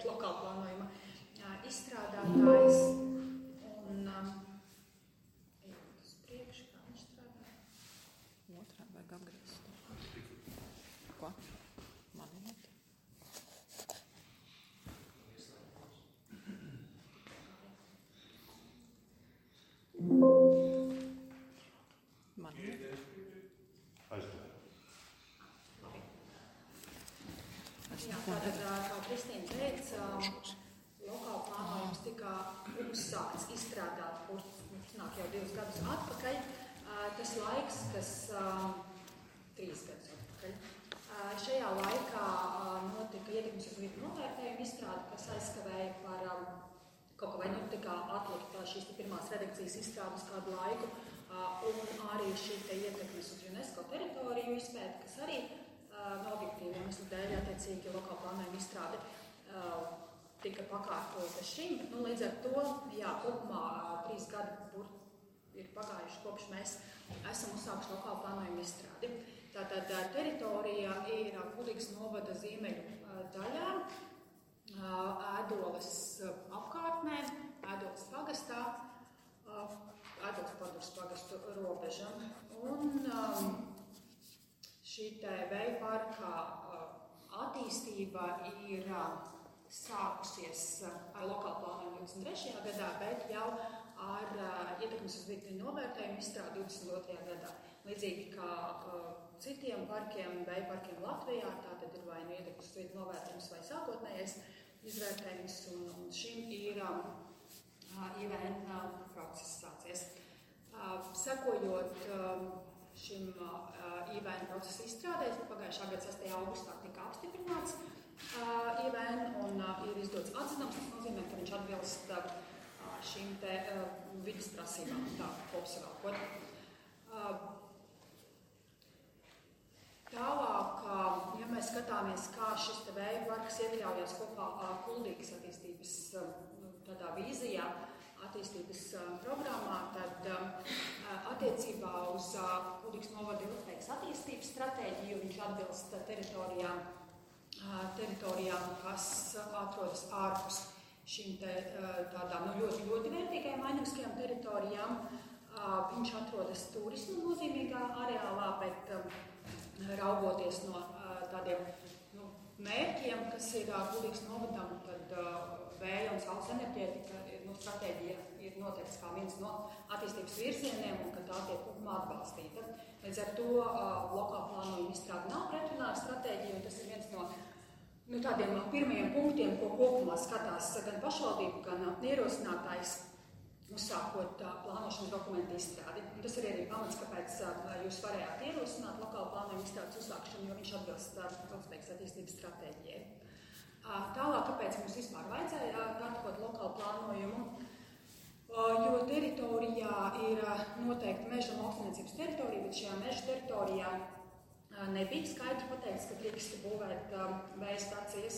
lokāla plānojuma izstrādātājs. Un uz priekšu, kā viņš strādā? Otrā vajag apgriezt. Ko? Man ir. Man ir. Jā, tātad, kā Kristīna teica, lokāla plānojums tika uzsākts izstrādāt, kurš nāk jau 2 gadus atpakaļ. Tas laiks, kas 3 gadus atpakaļ. Šajā laikā notika ietekmes uz vidi novērtējuma izstrāde, kas aizskavēja par kaut kā vai nu tika atlikt šīs pirmās redakcijas izstrāde uz kādu laiku, un arī šī ietekmes uz UNESCO teritoriju izpēte, kas arī objektīvi iemeslu dēļ attiecīgi lokāla plānojuma izstrāde tika pakārtota šim. Līdz ar to, jā, kopumā 3 gadi ir pagājuši, kopš mēs esam uzsākuši lokāla plānojuma izstrādi. Tātad teritorija ir Kuldīgas novada ziemeļu daļā, Ēdoles apkārtnē, Ēdoles pagastā, Ēdoles Paduras pagastu robeža. Un šī vēja parka attīstība ir sākusies ar lokālu plānojumu 23. gadā, bet jau ar ietekmes uz vidi novērtējumu izstrādi 22. gadā. Līdzīgi kā citiem parkiem, vēja parkiem Latvijā, tātad ir vai nu ietekmes uz vidi novērtējums vai sākotnējais izvērtējums, un šim ir IVN process sācies. Sekojot šim IVN procesa izstrādē, pagājušā gada 6. augustā tika apstiprināts IVN un ir izdots atzinums. Tas nozīmē, ka viņš atbilst šīm te vidas prasībām, tā kopsavilkot. Tālāk, ja mēs skatāmies, kā šis te vēja parks iekļaujas kopā Kuldīgas attīstības tādā vīzijā, attīstības programmā, tad attiecībā uz Kuldīgas novada ilgspējīgas attīstības stratēģiju viņš atbilst teritorijām, kas atrodas ārpus šīm tādām ļoti vērtīgajām ainavskajām teritorijām. Viņš atrodas turismu nozīmīgā areālā, bet raugoties no tādiem mērķiem, kas ir Kuldīgas novadam, tad vēja un saules enerģētika stratēģija ir noteikts kā viens no attīstības virzieniem un ka tā tiek kopumā atbalstīta. Līdz ar to lokāla plānojuma izstrāde nav pretrunā ar stratēģiju, un tas ir viens no tādiem pirmajiem punktiem, ko kopumā skatās gan pašvaldība, gan ierosinātājs, uzsākot plānošanas dokumentu izstrādi. Un tas ir arī pamats, kāpēc jūs varējāt ierosināt lokāla plānojuma izstrādes uzsākšanu, jo viņš atbilst ilgspējīgas attīstības stratēģijai. Tālāk, kāpēc mums vispār vajadzēja gatavot lokālu plānojumu, jo teritorijā ir noteikti meža un lauksaimniecības teritorija, bet šajā meža teritorijā nebija skaidri pateikts, ka drīkst būvēt vēja stacijas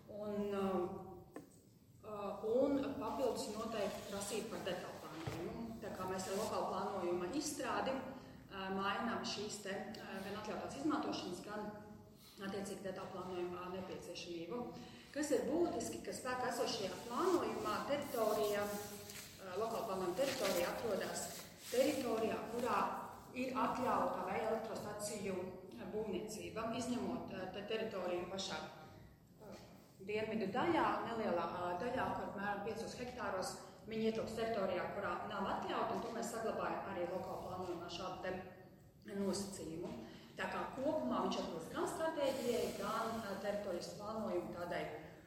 un papildus noteikti prasība par detālu plānojumu. Tā kā mēs ar lokālu plānojuma izstrādi mainām šīs te gan atļautās izmantošanas, gan attiecīgi detālu plānojumā nepieciešamību. Kas ir būtiski, ka spēkā esošajā plānojumā lokāla plānojuma teritorija atrodas teritorijā, kurā ir atļauta vēja elektrostaciju būvniecība, izņemot teritoriju pašā dienvidu daļā, nelielā daļā, kur apmēram 5 hektāros viņi ietilpst teritorijā, kurā nav atļauta, un to mēs saglabājam arī lokāla plānojumā šādu te nosacījumu. Tā kā kopumā viņš atbilst gan stratēģijai, gan teritorijas plānojumu tādai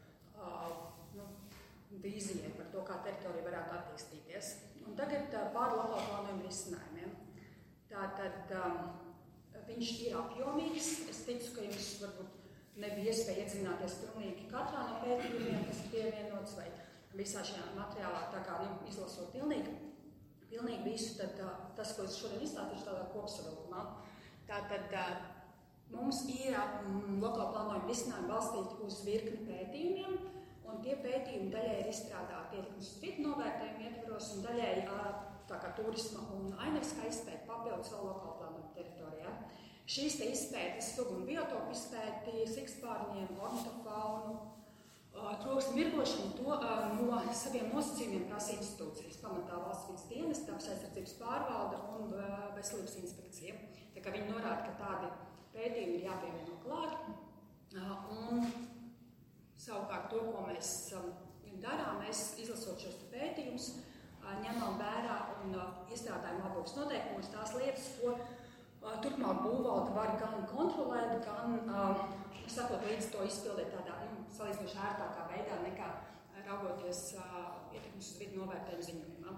vīzijai par to, kā teritorija varētu attīstīties. Un tagad par lokāla plānojuma risinājumiem. Tātad viņš ir apjomīgs. Es ticu, ka jums varbūt nebija iespēja iedzināties pilnīgi katrā no pētījumiem, kas ir pievienots, vai visā šajā materiālā, tā kā izlasot pilnīgi visu, tad tas, ko es šodien izstāstīšu tādā kopsavilkumā. Tātad mums ir lokāla plānojuma risinājumi balstīti uz virkni pētījumiem, un tie pētījumi daļai ir izstrādāti ietekmes uz vidi novērtējumu ietvaros, un daļai tā kā turisma un ainavskā izpēta papildus vēl lokāla plānojuma teritorijā. Šīs te izpētes sugu un biotopu izpēti, sikspārņiem, ornitofaunu, Troksni mirgošanu to no saviem nosacījumiem prasa institūcijas, pamatā valsts vides dienesta, dabas aizsardzības pārvalde un veselības inspekcija. Tā kā viņi norāda, ka tādi pētījumi ir jāpievieno klāt. Un savukārt to, ko mēs darām, mēs izlasot šos pētījumus, ņemam vērā un iestrādājam labākus noteikumus tās lietas, ko turpmāk būvvalde var gan kontrolēt, gan sakot līdz to izpildīt tādā salīdzinoši ērtākā veidā nekā raugoties ietekmes uz vidu novērtējumu ziņojumā.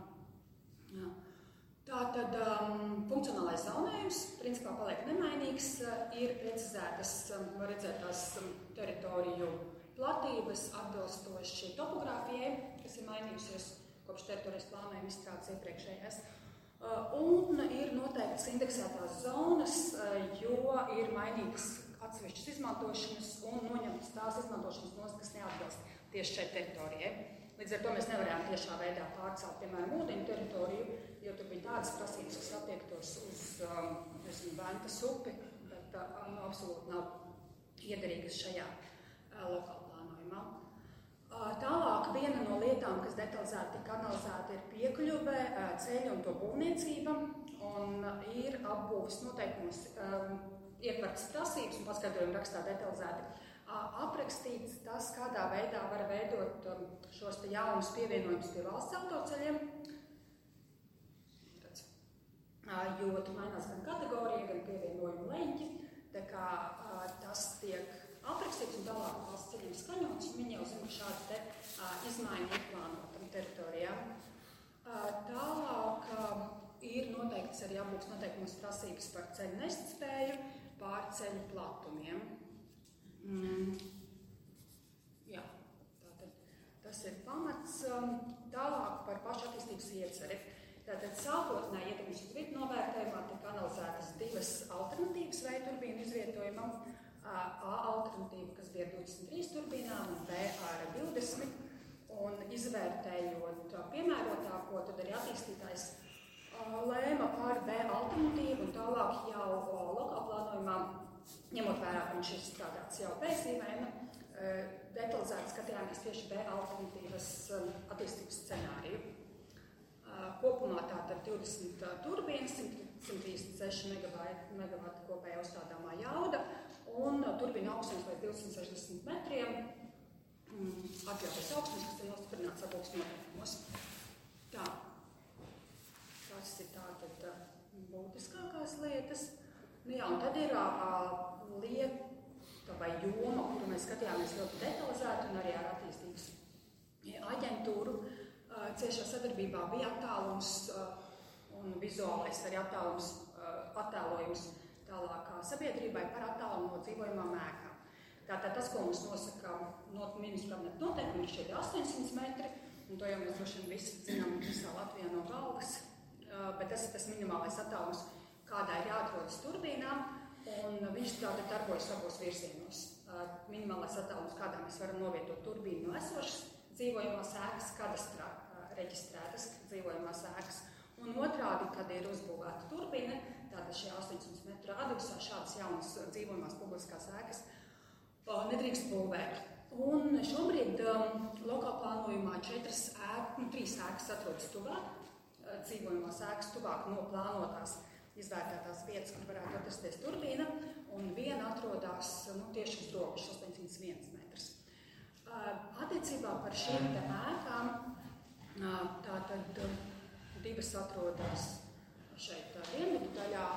Tātad funkcionālais zonējums principā paliek nemainīgs, ir precizētas, var redzēt tās teritoriju platības atbilstoši topogrāfijai, kas ir mainījusies kopš teritorijas plānojuma izstrādes iepriekšējais. Un ir noteiktas indeksētās zonas, jo ir mainītas atsevišķas izmantošanas un noņemtas tās izmantošanas nostas, kas neatbilst tieši šai teritorijai. Līdz ar to mēs nevarējām tiešā veidā pārcelt, piemēram, ūdeņu teritoriju, jo tur bija tādas prasības, kas attiektos uz Ventas upi, bet absolūti nav iederīgas šajā lokāla plānojumā. Tālāk viena no lietām, kas detalizēti tika analizēta, ir piekļuve, ceļu un to būvniecība, un ir apbūves noteikumos ietvertas prasības un paskaidrojumi rakstā detalizēti aprakstīts tas, kādā veidā var veidot šos te jaunus pievienojumus pie valsts autoceļiem, jo tur mainās gan kategorija, gan pievienojumu leņķi, tā kā tas tiek aprakstīts un tālāk valsts ceļiem skaņots, un viņi jau zina, ka šādi te izmaiņi ir plānotam teritorijām. Tālāk ir noteikts arī apbūves noteikumos prasības par ceļu nestspēju, pār ceļu platumiem. Jā, tātad tas ir pamats. Tālāk par pašu attīstības ieceri. Tātad sākotnēji ietekmes uz vidu novērtējumā tika analizētas divas alternatīvas vēja turbīnu izvietojumam. A alternatīva, kas bija 23 turbīnām, un B ar 20. Un izvērtējot piemērotāko, tad arī attīstītājs lēma par B alternatīvu, un tālāk jau lokāla plānojumā, ņemot vērā, ka viņš ir strādāts jau pēc īmēna, detalizēti skatījāmies tieši B alternatīvas attīstības scenāriju. Kopumā tātad 20 turbīnas, 136 megavatu kopējā uzstādāmā jauda, un turbīna augstums līdz 260 metriem, atļautais augstums, kas ir nostiprināts apbūves noteikumos. Tā. Tas ir tātad būtiskākās lietas. Jā, un tad ir lieta vai joma, kuru mēs skatījāmies ļoti detalizēti un arī ar attīstības aģentūru. Ciešā sadarbībā bija attālums un vizuālais arī attēlojums tālākā sabiedrībai par attālumu no dzīvojamām ēkām. Tātad tas, ko mums nosaka ministru kabineta noteikumi, ir šie 800 metri, un to jau mēs droši vien visi zinām visā Latvijā no galvas, bet tas ir tas minimālais attālums, kādā ir jāatrodas turbīnām, un viņš tātad darbojas abos virzienos. Minimālais attālums, kādā mēs varam novietot turbīnu no esošas dzīvojamās ēkas, kadastrā reģistrētas dzīvojamās ēkas, un otrādi, kad ir uzbūvēta turbīna, tātad šie 800 metru radiusā šādas jaunas dzīvojamās publiskās ēkas nedrīkst būvēt. Un šobrīd lokāla plānojumā 3 ēkas atrodas tuvāk, dzīvojamās ēkas tuvāk no plānotās izvērtētās vietas, kur varētu atrasties turbīna, un viena atrodas tieši uz robežas 801 metrs. Attiecībā par šīm te ēkām, tātad divas atrodas šeit dienvidu daļā,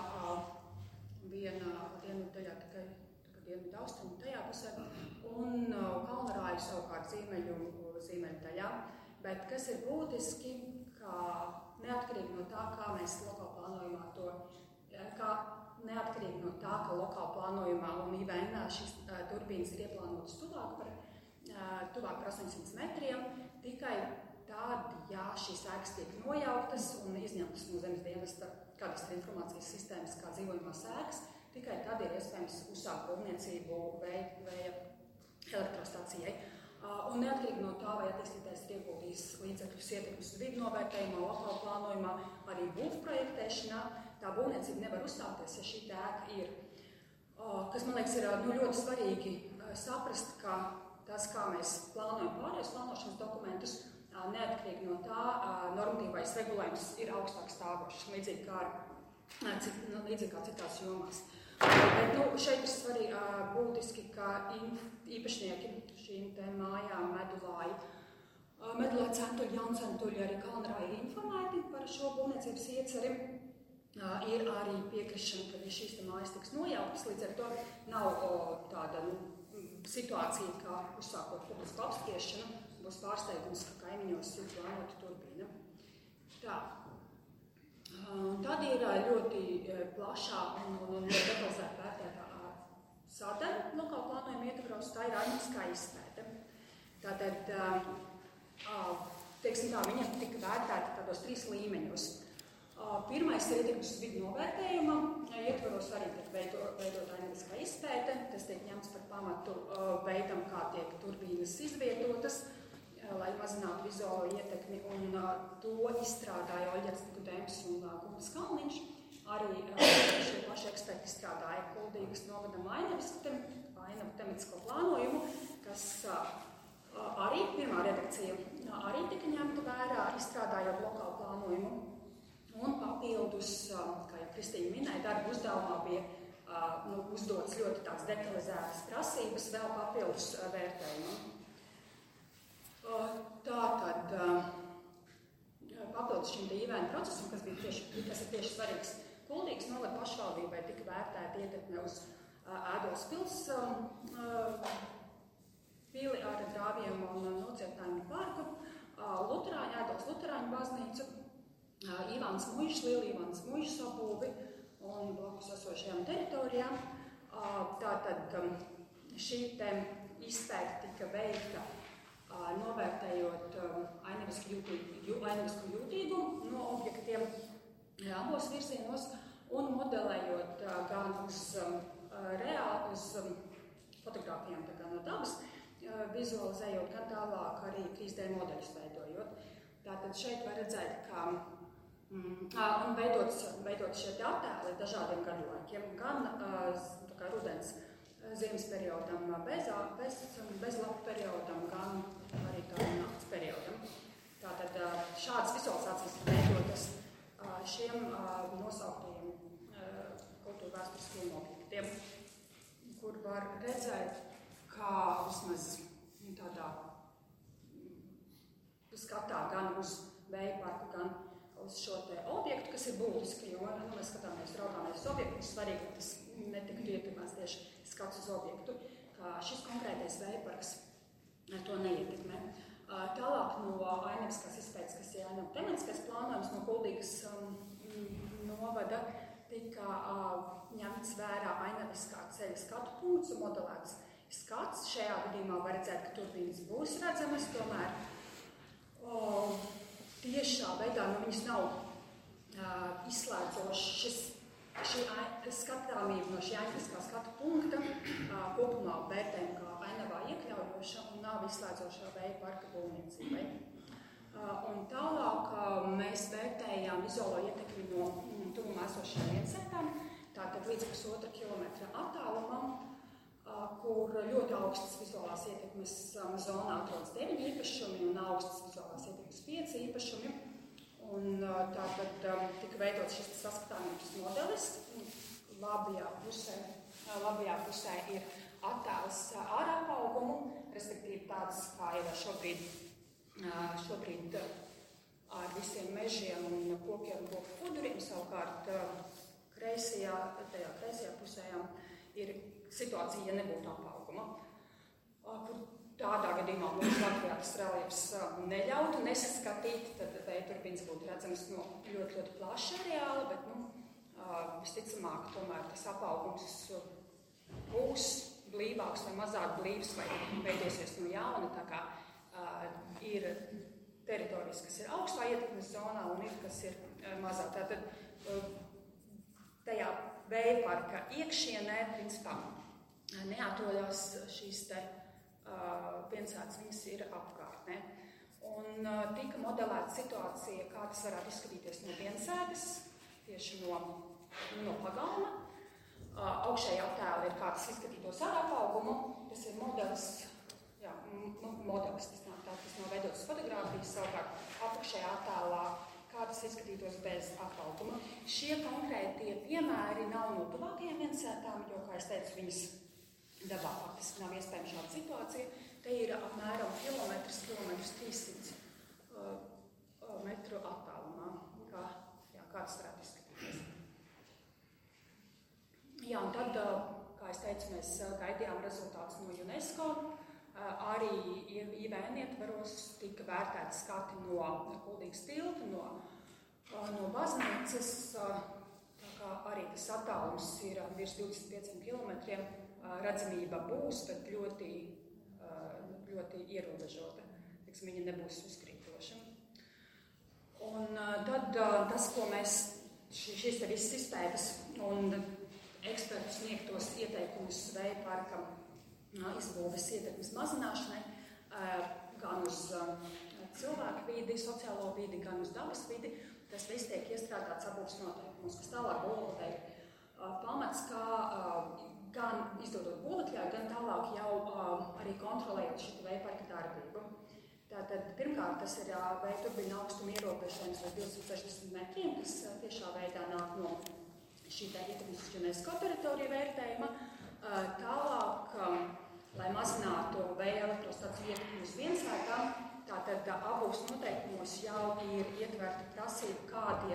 viena dienvidu daļā tikai dienvidu austrumu tajā pusē, un Kalnarāju savukārt ziemeļu daļā. Bet kas ir būtiski, ka neatkarīgi no tā, kā mēs lokāla plānojumā neatkarīgi no tā, ka lokāla plānojumā un IVN šīs turbīnas ir ieplānotas tuvāk par 800 metriem, tikai tad, ja šīs ēkas tiek nojauktas un izņemtas no zemes dienesta kadastra informācijas sistēmas kā dzīvojamās ēkas, tikai tad ir iespējams uzsākt būvniecību vēja elektrostacijai. Un neatkarīgi no tā, vai attīstītājs ir ieguldījis līdzekļus ietekmes uz vidu novērtējumā, lokāla plānojumā, arī būvprojektēšanā, tā būvniecība nevar uzstāties, ja šī ēka ir. Kas, man liekas, ir ļoti svarīgi saprast, ka tas, kā mēs plānojam pārējos plānošanas dokumentus, neatkarīgi no tā, normatīvais regulējums ir augstāk stāvošs, līdzīgi kā citās jomās. Bet, šeit ir svarīgi būtiski, ka īpašnieki šīm te mājām Medulāja centuļi, Jauncentuļi, arī Kalnrāja ir informēti par šo būvniecības ieceri. Ir arī piekrišana, ka šīs te mājas tiks nojauktas, līdz ar to nav tāda situācija, kā uzsākot publisku apspriešanu, būs pārsteigums, ka kaimiņos ir plānota turbīna. Tā. Tad ir ļoti plašā un detalizēta vērtētā sadaļa lokāla plānojuma ietvaros, tā ir ainiskā izpēte. Tātad, teiksim tā, viņa tika vērtēta tādos 3 līmeņos. Pirmais ir ietekmes uz vidu novērtējuma, ietvaros arī tiek veidot ainiskā izpēte, tas tiek ņemts par pamatu veidam, kā tiek turbīnas izvietotas, lai mazinātu vizuālo ietekmi, un to izstrādāja Oļģerts Nikudēms un Guntis Kalniņš. Arī šie paši eksperti izstrādāja Kuldīgas novadam ainavu tematisko plānojumu, kas arī pirmā redakcija arī tika ņemta vērā, izstrādājot lokālu plānojumu. Un papildus, kā jau Kristīna minēja, darba uzdevumā bija uzdotas ļoti tāds detalizētas prasības vēl papildus vērtējumam. Tātad, papildus šim īvēnu procesam, kas ir tieši svarīgs Kuldīgas novada pašvaldībai, tika vērtēta ietekme uz Ēdolas pils pili ar grāviem un nocietinājumu parku, Ēdolas Luterāņu baznīcu, Ivāns Muižs, Liela Ivāns Muižs apbūvi un blakus esošajām teritorijām. Tātad šī te izpēte tika veikta novērtējot ainavasku jūtīgumu no objektiem abos virzienos un modelējot gan uz fotogrāfijām no dabas, vizualizējot gan tālāk arī 3D modeļus veidojot. Tātad šeit var redzēt, ka un veidot šie attēli dažādiem gadu laikiem, gan rudens ziemas periodam, bezlapu periodam, gan arī nakts periodam. Tātad šādas vizualizācijas ir veidotas šiem nosauktajiem kultūra vēsturiskajiem objektiem, kur var redzēt, kā vismaz tādā skatā gan uz vēja parku, gan uz šo te objektu, kas ir būtiski, jo mēs raugāmies uz objektu, svarīgi, ka tas netiktu ietekmēts tieši skats uz objektu, ka šis konkrētais vēja parks to neietekmē. Tālāk no ainaviskās izpētes, kas ir ainavu tematiskais plānojums no Kuldīgas novada, tika ņemts vērā ainaviskā ceļa skatu punkts un modelēts skats. Šajā gadījumā var redzēt, ka turbīnas būs redzamas, tomēr tiešā veidā viņas nav izslēdzošas. Šī skatāmība no šī ainaviskā skatu punkta kopumā vērtējuma kā ainavā iekļaujoša un nav izslēdzošā vēja parka būvniecībai. Un tālāk mēs vērtējām vizuālo ietekmi no tuvumā esošajām iecētām, tātad līdz 1,5 kilometra attālumam, kur ļoti augstas vizuālās ietekmes zonā atrodas 9 īpašumi un augstas vizuālās ietekmes 5 īpašumi. Un tātad tika veidots šis saskatāmības modelis. Labajā pusē ir attēls ar apaugumu, respektīvi tāds, kā ir šobrīd ar visiem mežiem un kokiem un koku puduriem. Savukārt tajā kreisajā pusē ir situācija, ja nebūtu apauguma, kur tādā gadījumā mums Latvijā tas reliefs neļautu nesaskatīt, tad vēja turbīnas būtu redzamas no ļoti plaša areāla, bet visticamāk tomēr tas apaugums būs blīvāks vai mazāk blīvs vai veidosies no jauna, tā kā ir teritorijas, kas ir augstā ietekmes zonā un ir, kas ir mazāk. Tātad tajā vēja parka iekšienē, principā, neatrodas šīs te piensētas, viņas ir apkārtnē. Un tika modelēta situācija, kā tas varētu izskatīties no piensētas, tieši no pagalma. Augšējā attēla ir, kā tas izskatītos ar apaugumu. Tas ir modelis, modelis, tas nav veidotas fotogrāfijas, savukārt apakšējā attēlā, kā tas izskatītos bez apauguma. Šie konkrētie piemēri nav no tuvākajām viensētām, jo, kā es teicu, viņas dabā faktiski nav iespējama šāda situācija. Te ir apmēram kilometrs 300 metru attālumā, kā tas varētu izskatīties. Jā, un tad, kā es teicu, mēs gaidījām rezultātus no UNESCO. Arī IVN ietvaros tika vērtēti skati no Kuldīgas tilta, no baznīcas, tā kā arī tas attālums ir virs 25 kilometriem. Redzamība būs, bet ļoti ierobežota. Viņa nebūs uzkrītoša. Un tad tas, ko mēs šīs te visas izpētes un ekspertu sniegtos ieteikumus vēja parka izbūves ietekmes mazināšanai, gan uz cilvēku vidi, sociālo vidi, gan uz dabas vidi, tas viss tiek iestrādāts abūves noteikumos, kas tālāk būvotē pamats, kā gan izdodot būvotļauju, gan tālāk jau arī kontrolējot šo vēja parka darbību. Tātad, pirmkārt, tas ir vēja turbīna augstuma ierobežojums līdz 260 metriem, kas tiešā veidā nāk no šī ietekmes uz UNESCO teritoriju vērtējuma. Tālāk, lai mazinātu vēja elektrostaciju ietekmi uz viensētām, tātad abūves noteikumos jau ir ietverta prasība,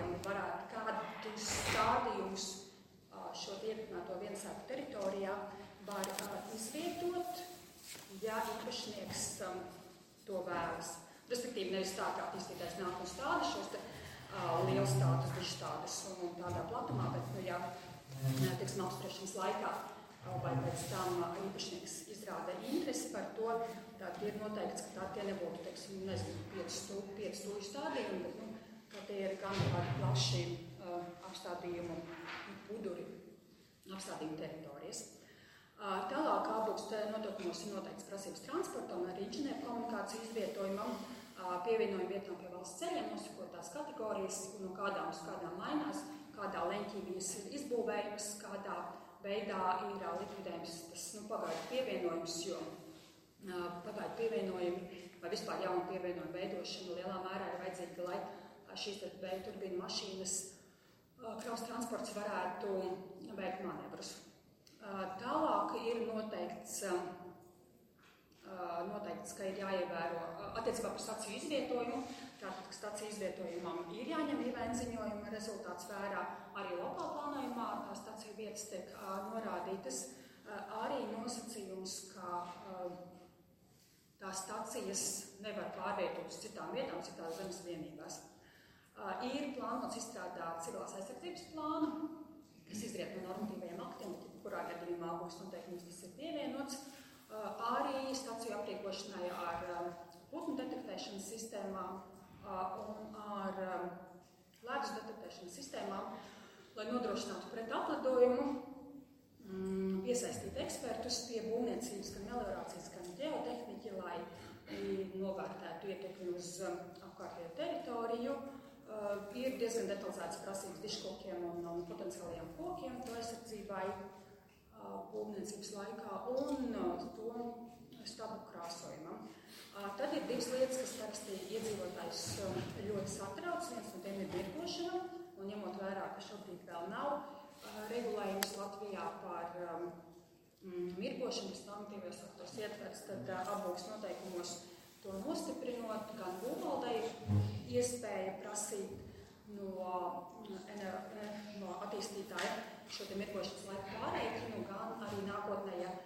kādus stādījumus šo ietekmēto viensētu teritorijā var izvietot, ja īpašnieks to vēlas. Respektīvi, nevis tā, kā attīstītājs nāk un stāda šos liels stādus, bišķi stādus un tādā platumā, bet, ja, teiksim, apspriešanas laikā vai pēc tam īpašnieks izrāda interesi par to, tad ir noteikts, ka tie nebūtu, teiksim, 5 stūļu stādījumi, bet, ka tie ir gan tādi plaši apstādījumu puduri, apstādījumu teritorijas. Tālāk abūves noteikumos ir noteikts prasības transportam, arī inženieru komunikāciju izvietojumam, pievienojumu vietām pie valsts ceļiem, nosakot tās kategorijas, no kādām uz kādām mainās, kādā leņķī viņas ir izbūvējamas, kādā veidā ir likvidējums tas pagaidu pievienojums, jo pagaidu pievienojumi vai vispār jaunu pievienojumu veidošana lielā mērā ir vajadzīga, lai šīs vēja turbīnu mašīnas kravas transports varētu veikt manevrus. Tālāk ir noteikts, ka ir jāievēro attiecībā par staciju izvietojumu. Tātad, ka staciju izvietojumam ir jāņem IVN ziņojuma rezultāts vērā. Arī lokāla plānojumā staciju vietas tiek norādītas. Arī nosacījums, ka tās stacijas nevar pārvietot uz citām vietām, citās zemes vienībās. Ir plānots izstrādāt civilās aizsardzības plānu, kas izriet no normatīvajiem aktiem, kurā gadījumā abūves noteikums tas ir pievienots. Arī staciju aprīkošanai ar putnu detektēšanas sistēmām un ar ledus detektēšanas sistēmām, lai nodrošinātu pret aplidojumu, piesaistīt ekspertus pie būvniecības, gan meliorācijas, gan ģeotehniķi, lai novērtētu ietekmi uz apkārtējo teritoriju. Ir diezgan detalizētas prasības diškokiem un potenciālajiem kokiem to aizsardzībai būvniecības laikā un to stabu krāsojumam. Tad ir divas lietas, kas parasti iedzīvotājus ļoti satrauc. Viens no tiem ir mirgošana, un ņemot vērā, ka šobrīd vēl nav regulējums Latvijā par mirgošanu, kas normatīvajos aktos ietverts, tad abūves noteikumos to nostiprinot, gan būvvaldei ir iespēja prasīt no attīstītāja šo te mirgošanas laiku pārreikinu, gan arī nākotnē, ja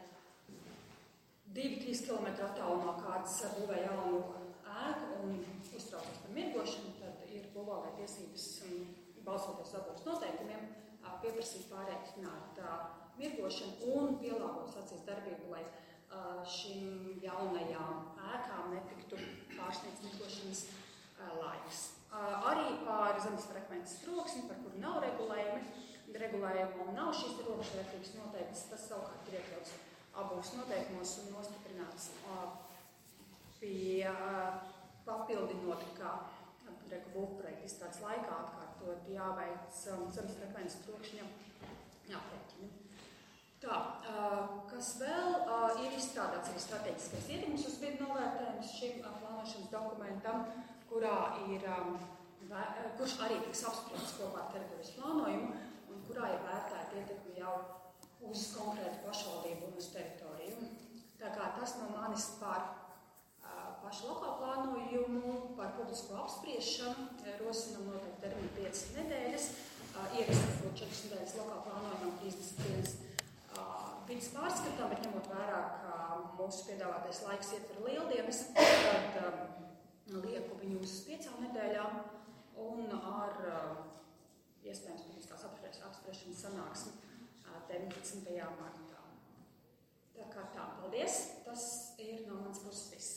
2-3 km attālumā kāds būvē jaunu ēku un uztraucas par mirgošanu, tad ir būvvaldei tiesības, balsoties abūves noteikumiem, pieprasīt pārreikināt mirgošanu un pielāgot stacijas darbību, lai šīm jaunajām ēkām netiktu pārsniegts mirgošanas laiks. Arī pār zemes frekvences troksni, par kuru nav regulējumu un nav šīs robežvērtības noteiktas, tas savukārt ir iekļauts abūves noteikumos un nostiprināts pie papildinot, kā būvprojekta izstrādes laikā atkārtot jāveic zemes frekvences trokšņa aprēķini. Tā, Kas vēl ir izstrādāts arī strateģiskais ietekmes uz vidi novērtējums šim plānošanas dokumentam, kurš arī tiks apspriests kopā ar teritorijas plānojumu un kurā ir vērtēta ietekme jau uz konkrētu pašvaldību un uz teritoriju. Tā kā tas no manis par pašu lokālu plānojumu, par publisko apspriešanu, rosinam noteikti termiņu 5 nedēļas, ierakstīt 4 nedēļas lokālu plānojumu un 30 dienas vidas pārskatām, bet ņemot vērā, ka mūsu piedāvātais laiks ietver lieldienas, tad lieku viņu uz 5 nedēļām un ar iespējams publiskās apspriešanas sanāksmi 19. martā. Tā kā tā, paldies, tas ir no manas puses viss.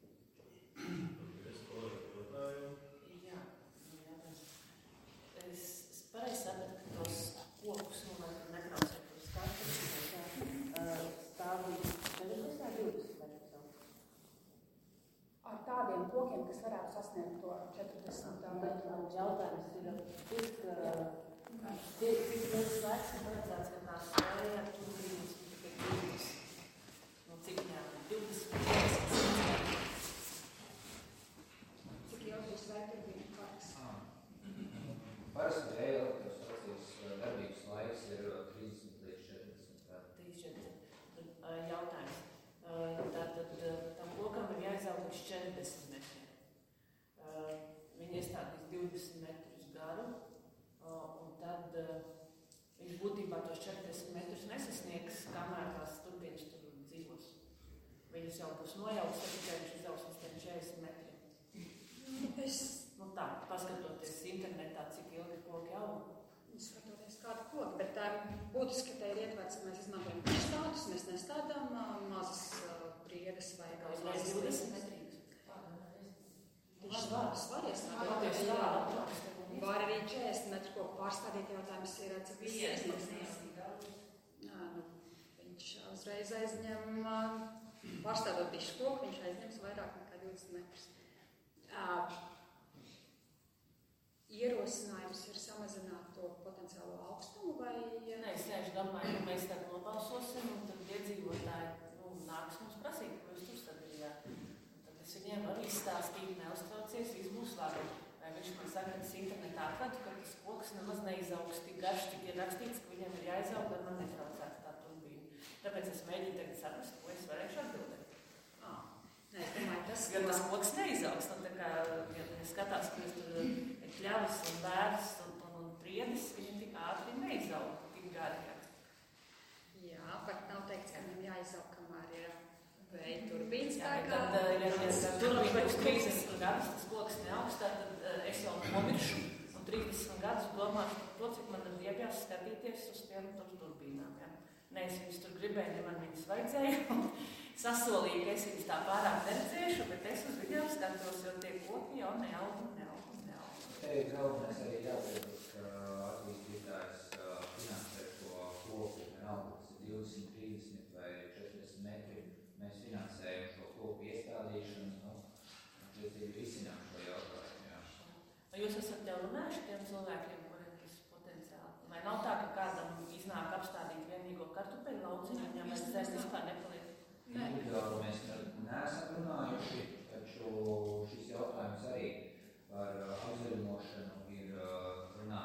Es pareizi sapratu, ka tos kokus netraucēt. Stāvī 40 vai 20 metrus? Ar tādiem kokiem, kas varētu sasniegt to 40 metru. Jautājums ir, cik daudz laiks ir paredzēts, ka tās spēja turpinās tikai 20? No cik jābūt 20? Cik ilgi vai turbīnu parks? Parasti elektrostacijas darbības laiks ir 30 līdz 40 gadi. 34. Jautājums. Tātad tam kokam ir jāizaug līdz 40 metriem. Viņi iestādīs 20 metrus garu, un tad viņš būtībā tos 40 metrus nesasniegs, kamēr tās turbīnas tur dzīvos. Viņas jau būs nojautas, tikai viņš izaus līdz 40 metriem. Tā, paskatoties internetā, cik ilgi koki aug. Skatoties kādu koku, bet būtiski, ka te ir ietverts, ka mēs izmantojam pišstādus, mēs nestādām mazas priedes vai mazas 20 metrīgas. Pišstādus var iestādīt. Var arī 40 metru koku pārstādīt, jautājums ir, cik viss izmaksās. Viņš uzreiz aizņem, pārstādot pišu koku, viņš aizņems vairāk nekā 20 metrus. Ierosinājums ir samazināt to potenciālo augstumu vai... Nē, es tieši domāju, ka mēs tad nobalsosim un tad iedzīvotāji nāks mums prasīt, ko jūs tur sadījāt. Tad es viņiem varu izstāstīt, neuztraucies, viss būs labi. Vai viņš man saka, ka tas internetā atradu, ka tas koks nemaz neizaugs tik garš, tik ir rakstīts, ka viņiem ir jāizaug, lai man netraucētu tā turbīna. Tāpēc es mēģinu tagad saprast, ko es varēšu atbildēt. Nē, es domāju, tas... Jo tas koks neizaugs, tā kā, ja skatās, ka tur kļavas un bērns un priedis, viņi tik ātri neizaug, tik gari. Jā, pat nav teikts, ka viņam jāizaug, kamēr ir vēja turbīnas spēkā. Ja turbīna būs 30 gadus, tas koks neaugs, tad es jau nomiršu un 30 gadus domāšu par to, cik man ir iebjās skatīties uz tiem turbīnām. Ja? Nē, es viņus tur gribēju, ne man viņus vajadzēja. Sasolīju, ka es viņus tā pārāk neredzēšu, bet es uz viņiem skatos, jo tie koki jau neaug. Te ir galvenais arī jāpieprot, ka attīstītājs finansē šo koku, vienalga, tas ir 20, 30 vai 40 metri. Mēs finansējam šo koku iestādīšanu, tad ir risinām šo jautājumu. Jā. Vai jūs esat jau runājuši tiem cilvēkiem, kuriem tas potenciāli? Vai nav tā, ka kādam iznāk apstādīt vienīgo kartupeļu lauciņu, viņam vairs zēs vispār nepaliek? Individuāli mēs neesam runājuši, taču šis jautājums arī par apzaļumošanu ir runāts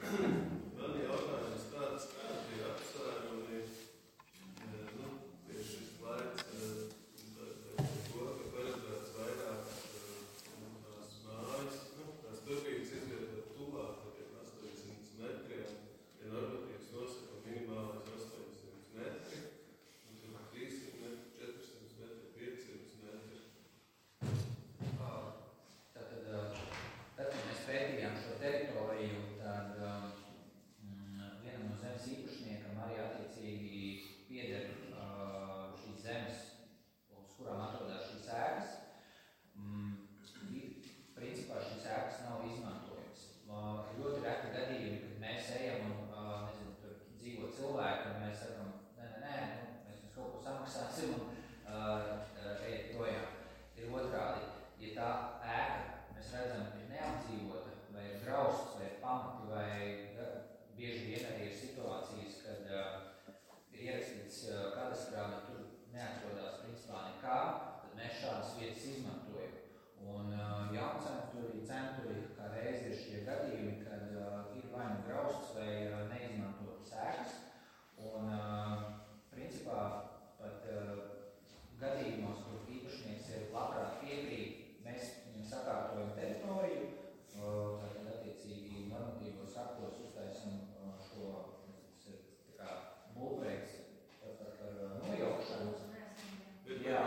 Man jautājums tāds, kādi ir apsvērumi, pie šis laiks, par to, ka paredzēts vairāk tās mājas, tās turpības izvietot tuvāk, tiem 800 metriem, ja normatīvs nosaka minimālais 800 metri, un tur 300 metri, 400 metri, 500 metri. Tad, kad mēs pētījām šo teritoriju, tad vienam no zemes īpašniekam arī attiecīgi pieder šīs zemes, uz kurām atrodas šīs ēkas. Principā šīs ēkas nav izmantojamas. Ļoti reti gadījumi, kad mēs ejam un, tur dzīvo cilvēki, un mēs sakam, nē, mēs jums kaut ko samaksāsim un ejiet projām. Ir otrādi, ja tā ēka, mēs redzam, ir neapdzīvota, vai ir grausts, vai ir pamati, vai bieži vien arī ir situācijas, kad ir ierakstīts kadastrā, bet tur neatrodās principā nekā, tad mēs šādas vietas izmantojam. Un centuri, kā reiz ir šie gadījumi, kad ir vai nu grausts vai neizmantotas ēkas. Un principā pat gadījumos, kur īpašnieks ir labprāt piekrīt, mēs viņam sakārtojam teritoriju, tātad attiecīgi normatīvos aktos uztaisam šo, tas ir tā kā būvveids par nojaukšanu. Jā,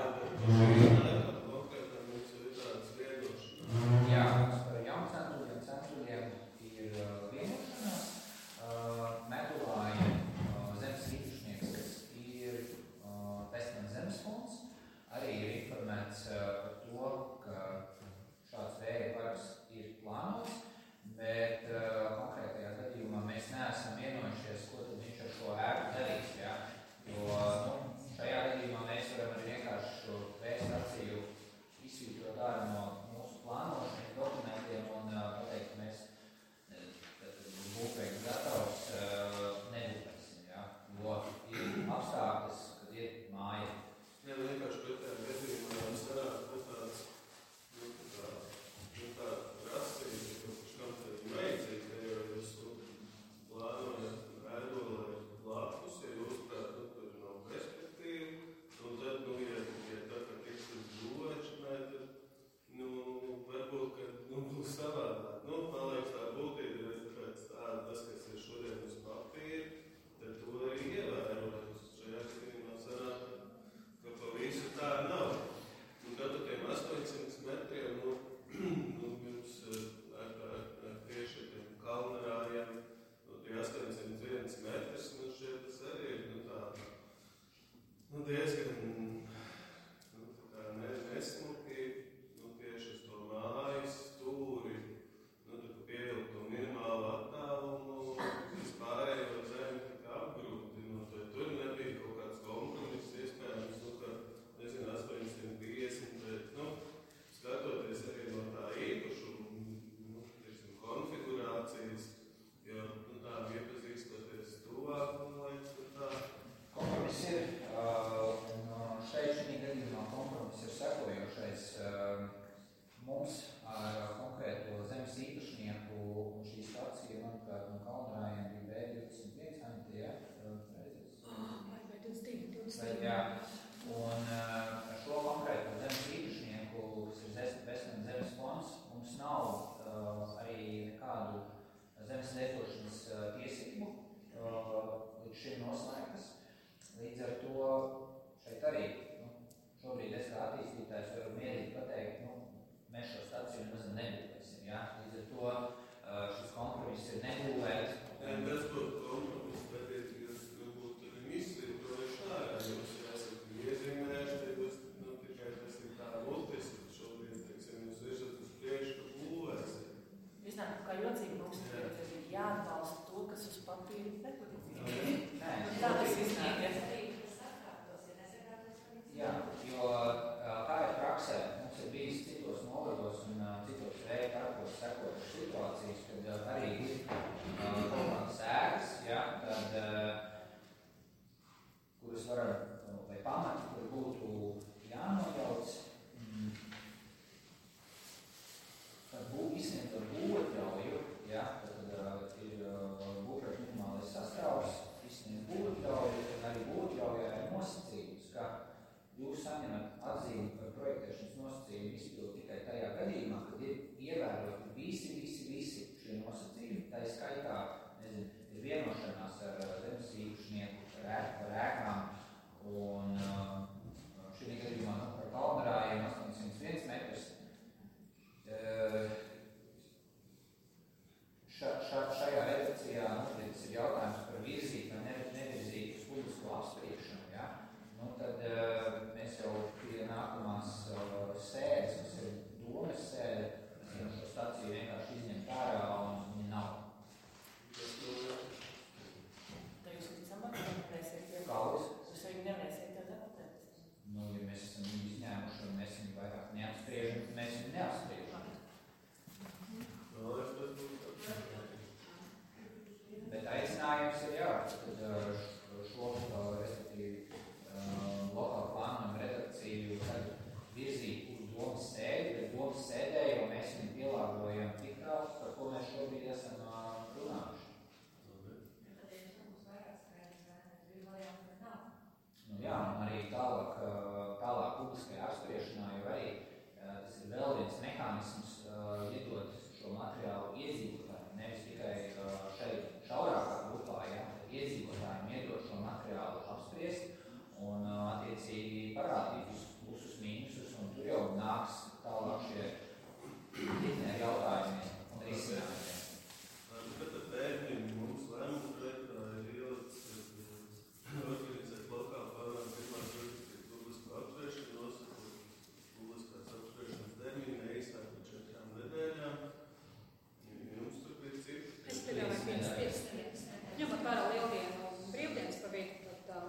par jauncentuļiem ir vienošanās. Medulāja zemes īpašnieks, kas ir Vestmans zemes fonds, arī ir informēts par to, ka šāds vēja parks ir plānots, bet konkrētajā gadījumā mēs neesam vienojušies, ko tad viņš ar šo ēku darīs. Ja? Jo šajā gadījumā mēs varam arī vienkārši šo vēja staciju izsvītrot ārā no mūsu plānošanas dokumentiem un pateikt, ka mēs būvveids gatavs nebūvēsim. Ja? Jo ir apstākļas, kad ir māja. Jā, vienkārši pretējā gadījumā sanāk tāds, tā prasība, ka pēc kam tad ir vajadzīga, jo jūs plānojat ēdolai blakus, ja jūs prāt, tur nav perspektīva, un tad, ja tā, ka tiks uz būvēšanai, tad, varbūt, ka, būs savādāk. Man liekas, tā būtība ir pēc tā, tas, kas ir šodien uz papīra, tad to arī ievērojams. Šajā gadījumā sanāk, ka pa visu tā nav. Un tad tiem 800 metriem, jums ar tieši tiem kalnarājiem, tie 801 metrs, man šķiet, tas arī ir, diezgan, nesmuki, tieši uz to mājas stūri, tu pievilk to minimālu attālumu, vispārējo zemi tika apgrūtinot, vai tur nebija kaut kāds kompromiss iespējams, ka, 850, bet, skatoties arī no tā īpašuma, konfigurācijas, jo, tā iepazīstoties tuvāk, man liekas, ka tā. Kompromiss ir, un šeit šī gadījumā kompromiss ir sekojošais. Mums ar konkrēto zemes īpašnieku un šī stacija, manuprāt, no Kalnarājiem bija B25, ja? Vai 22. Jā. Un ar šo konkrēto zemes īpašnieku, kas ir Vestmans zemes fonds, mums nav arī nekādu zemes lietošanas tiesību līdz šim noslēgtas. Līdz ar to šeit arī, šobrīd es kā attīstītājs varu mierīgi pateikt, mēs šo staciju nemaz nebūvēsim, ja? Līdz ar to šis kompromiss ir nebūvēt. Tas būtu kompromiss, bet jūs būtu arī izsvītrojuši ārā, jūs esat iezīmējuši, jūs tikai tas ir tā mutis, šobrīd, teiksim, jūs virsat uz priekšu, ka būvēsim. Iznāk, kā jocīgi mums ir jāatbalsta to, kas uz papīra nepatīk. Nē. Tā tas iznāk, ja? Jā, jo tā ir praksē. Mums ir bijis citos novados un citos vēja parkos sekojušas situācijas, kad arī ir kaut kādas ēkas, ja, kuras varam, vai pamati, kur būtu jānojauc, kad izsniegt ar būvatļauju, ja, tad ir tā skaitā, ir vienošanās ar zemes īpašnieku par ēkām, un šī gadījumā par kalnarājiem 801 metrs. Šajā redakcijā tas ir jautājums par virzīt vai nevirzīt uz publisko apspriešanu. Ja? Tad mēs jau pie nākamās sēdes, kas ir domes sēde, mēs šo staciju vienkārši izņemt ārā un viņa nav. Tā jūs visam nevarēsiet? Kādas? Jūs arī nevarēsiet debatēt? Ja mēs esam viņu izņēmuši un mēs viņu vairāk neapspriežam, tad mēs viņu neapspriežam. Bet aicinājums ir tad šo, respektīvi, lokālu plānu redakciju virzīt uz domas sēdi, bet domas sēdē, jo mēs viņu pielāgojam tik daudz, par ko mēs šobrīd esam runājuši. Jā, un arī tālāk publiskajā apspriešanā, jo arī tas ir vēl viens mehānisms iedot šo materiālu iedzīvotājiem, nevis tikai šeit šaurākā grupā, iedzīvotājiem iedot šo materiālu apspriest un attiecīgi parādīt visus plusus, mīnusus, un tur jau nāks tālāk šie jautājumi un risinājumi. Bet ar terminu mums lēmumu projektā ir ielicis organizēt lokālu parlamentu pirmās reģistrīt publisku apspriešanos, publiskās apspriešanas termini neizsāk par 4 nedēļām. Jums tur bija citi? Es piedāvāju 5 nedēļas. Ņemot vērā lieldienu un brīvdienas pa vidu, tad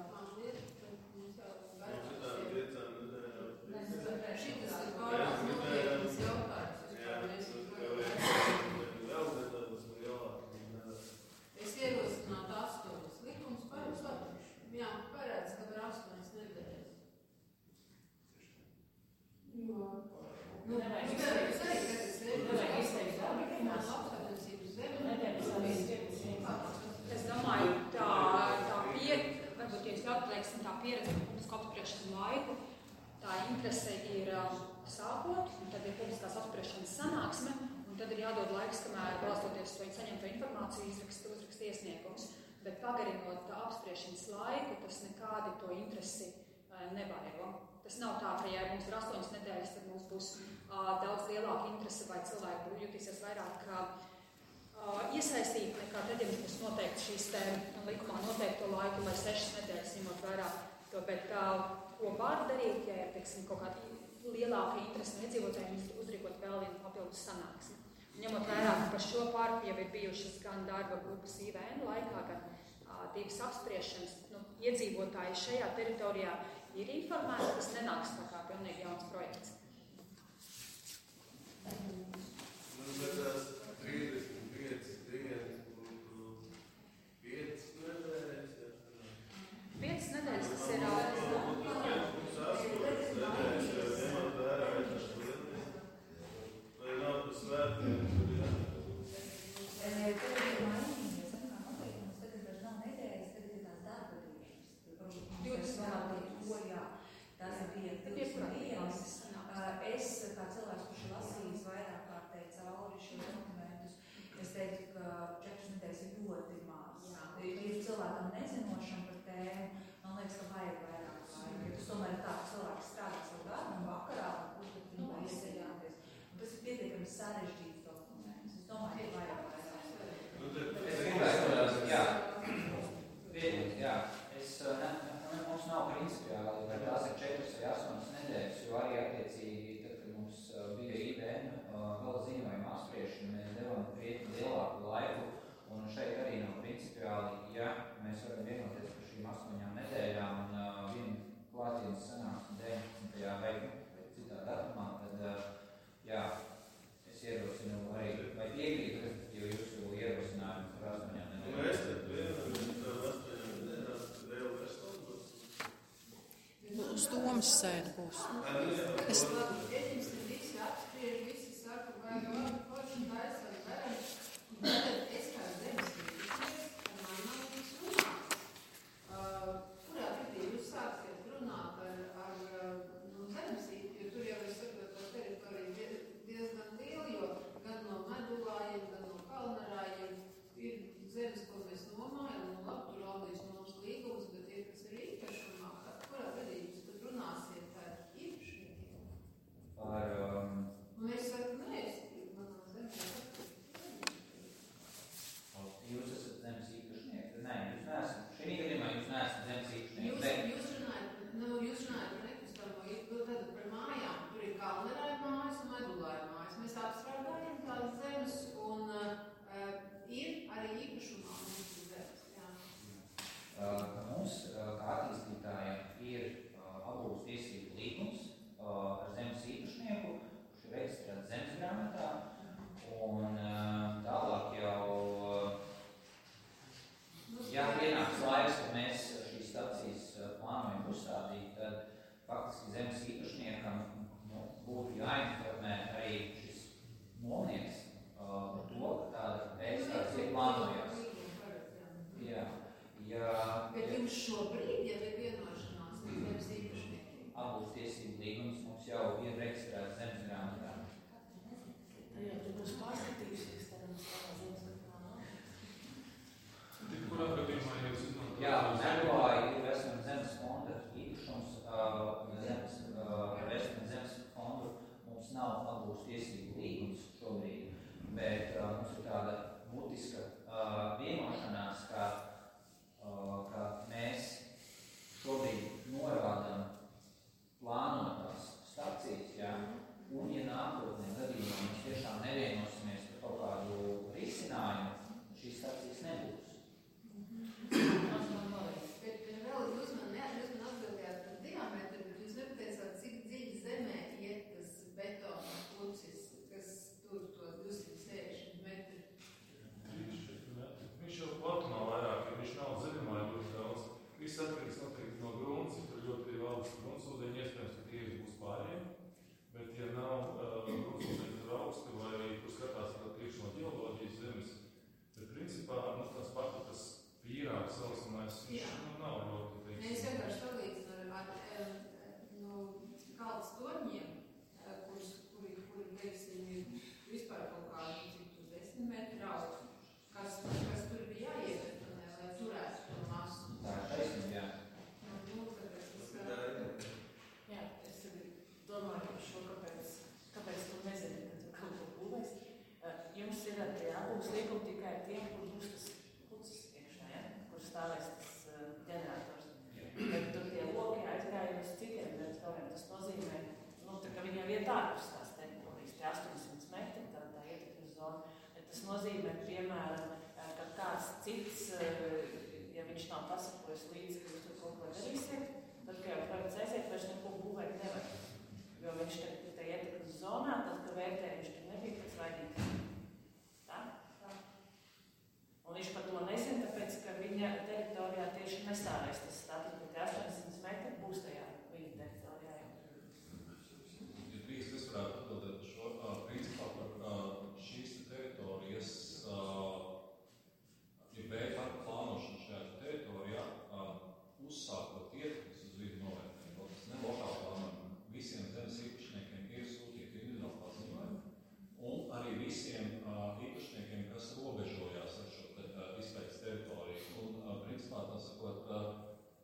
Es ierosinātu 8 likums paredz, ka var 8 nedēļas. es domāju, tā varbūt, ja jūs jāatlieksim tā pieredze par publisku apspriešanu laiku, tā interese ir sākot, un tad ir publiskās apspriešanas sanāksme, un tad ir jādod laiks, kamēr balstoties to saņemto informāciju, uzrakst iesniegums. Bet pagarinot apspriešanas laiku, tas nekādi to interesi nevaigo. Tas nav tā, ka, ja mums ir 8 nedēļas, tad mums būs daudz lielāka interese vai cilvēki jutīsies vairāk iesaistīti nekā tad, ja mums būs noteikti šīs likumā noteikto laiku vai 6 nedēļas ņemot vērā to, bet ko var darīt, ja ir, teiksim, kaut kāda lielāka interese no iedzīvotājiem uzrīkot vēl vienu papildus sanāksmi. Ņemot vērā, ka par šo parku jau ir bijušas gan darba grupas IVN laikā, gan 2 apspriešanas, iedzīvotāji šajā teritorijā ir informēti, tas nenāks tā kā pilnīgi jauns projekts. Bet tās 35 dienas būtu 5 nedēļas. 5 nedēļas tas ir Mums 8 nedēļas, jo ņemot vērā tas lietas. Vai nav tas svētdien, tur Es, kā cilvēks, kurš lasījis vairāk kārtēji cauri šo dokumentus, es teiktu, ka 4 nedēļas ir ļoti maz. Ir cilvēkam nezinošam par tēmu, man liekas, ka vajag vairāk laika. Tas tomēr tā, ka cilvēks strādā savu darbu un vakarā, un viņi var iesaļāties. Tas ir pietiekami sarežģīts dokuments. Es domāju, ka vajag vairāk. Mums nav principiāli, vai tās ir 4 vai 8 nedēļas, jo arī attiecīgi, tad, kad mums bija IBN gala ziņojuma apspriešana, mēs devām krietni lielāku laiku, un šeit arī nav principiāli, ja mēs varam vienoties par šīm 8 nedēļām un vienu klātienes sanāksmi 19. vai citā datumā, tad, es ierosinu arī, vai piekrītu, respektīvi jūsu ierosinājumu par 8 nedēļām. mēs tad vienam 8 nedēļās vēl vairs kalpos. Uz domas sēdi būs. Ieņemsim visi apspriež, visi saka, vai forši taisa vai varam. Tad es kā zemesvīdīsies, ka man nav viss runāts. Kurā brīdī jūs sāksiet runāt ar zemesvīdi, jo tur jau es saprotu, ka teritorija diezgan liela, jo gan no medulājiem, gan no kalnarājiem zemes, ko mēs nomājam, nu labi, tur aldīs mums līgums, bet tie, kas ir īpašumā, kurā brīdī jūs tad runāsiet par īpašniekiem? Un es saku, nē, es manā zemē. Jūs esat zemes īpašnieki? Nē, jūs neesat. Šī gadījumā jūs neesat zemes īpašnieki. Jūs runājat par nekustamo īpašumu, tad par mājām. Tur ir kalnerāja mājas un medulāja mājas. Mēs apstrādājam tās zemes un ir arī īpašumā mūsu zemes. Mums, kā attīstītājiem, ir apgūst tiesību līgums ar zemes īpašnieku, kurš ir reģistrēts zemes grāmatā, un tālāk jau, ja pienāks laiks, kad mēs šīs stacijas plānojam uzstādīt, tad faktiski zemes īpašniekam būtu jāinformē arī šis nomnieks par to, ka tāda e-stācija plānojās. Bet jums šobrīd jau ir vienošanās ar zemes īpašniekiem? Apgūst tiesību līgums mums jau ir reģistrēts zemes grāmatā. Jā, tu būs pārskatījusies tādā zemes grāmatā. Tik kurā gadījumā jūs izmantojat? Jā, Medulāja ir Vestmens zemes fonda īpašums, Vestmens zemes fondu mums nav apgūst tiesību līgums šobrīd, bet mums ir tāda būtiska vienošanās, ka mēs šobrīd norādām plānotās stacijas, jā, un ja nākotnē gadījumā mēs tiešām nevienosimies par kaut kādu risinājumu, šīs stacijas nebūs. Bet vēl jūs man atbildējāt par diametru, bet jūs nepateicāt, cik dziļi zemē iet tas betona pucis, kas tur to 260 metru. Viņš jau platumā vairāk, ja viņš nav dziļumā ļoti daudz. Viss atkarīgs noteikti no grunts, ja tur ļoti augsts gruntsūdeņi, iespējams, ka tie būs pārējiem. Bet ja nav gruntsūdeņi tur augsti vai arī tur skatās tieši no ģeoloģijas zemes, bet principā tās patas pīrāk saucamais, viņš nav ļoti teiks. Es vienkārši salīdzinu ar kaldas torņiem, kuri teiksim, ir vispār kaut kādi 10 metru augstu. Kas tur bija jāievetonē, lai turētu to masu? Tā ir taisnība, jā. Jā, es domāju par šo, kāpēc tu nezini, ka tu kaut ko būvēs. Jums ir arī jābūs līgumi tikai tiem, kur būs tas pucis iekšā, ja? Kur stāvēs tas ģenerators. Bet tur tie loki aizgāja uz citiem teritoriem. Tas nozīmē, ka viņi jau iet ārpus tās teritorijas, tie 800 metri, tā ietekmes zona. Tas nozīmē, piemēram, ka kāds cits, ja viņš nav pasakojis līdzi, ka jūs tur kaut ko darīsiet, tad, ka jau projekts aiziet, vairs neko būvēt nevar. Jo viņš tagad ir tā ietekmes zonā, tad, ka vērtējums tur nebija pēc vainīgā. Tā? Un viņš par to nezina, tāpēc, ka viņa teritorijā tieši nestāvēs tas status, bet 800 metri būs tajā viņa teritorijā. Ja drīkst, es varētu atbildēt par šo. Principā par šīs teritorijas, ja beigā plānošana šajā teritorijā, uzsākot ietekmes uz vidu novērtējumu, tas ne lokāli plānojumi, visiem zemes īpašniekiem ir sūtīti individuāli paziņojumi, un arī visiem īpašniekiem, kas robežojās ar šo izpētes teritoriju. Un principā tā sakot,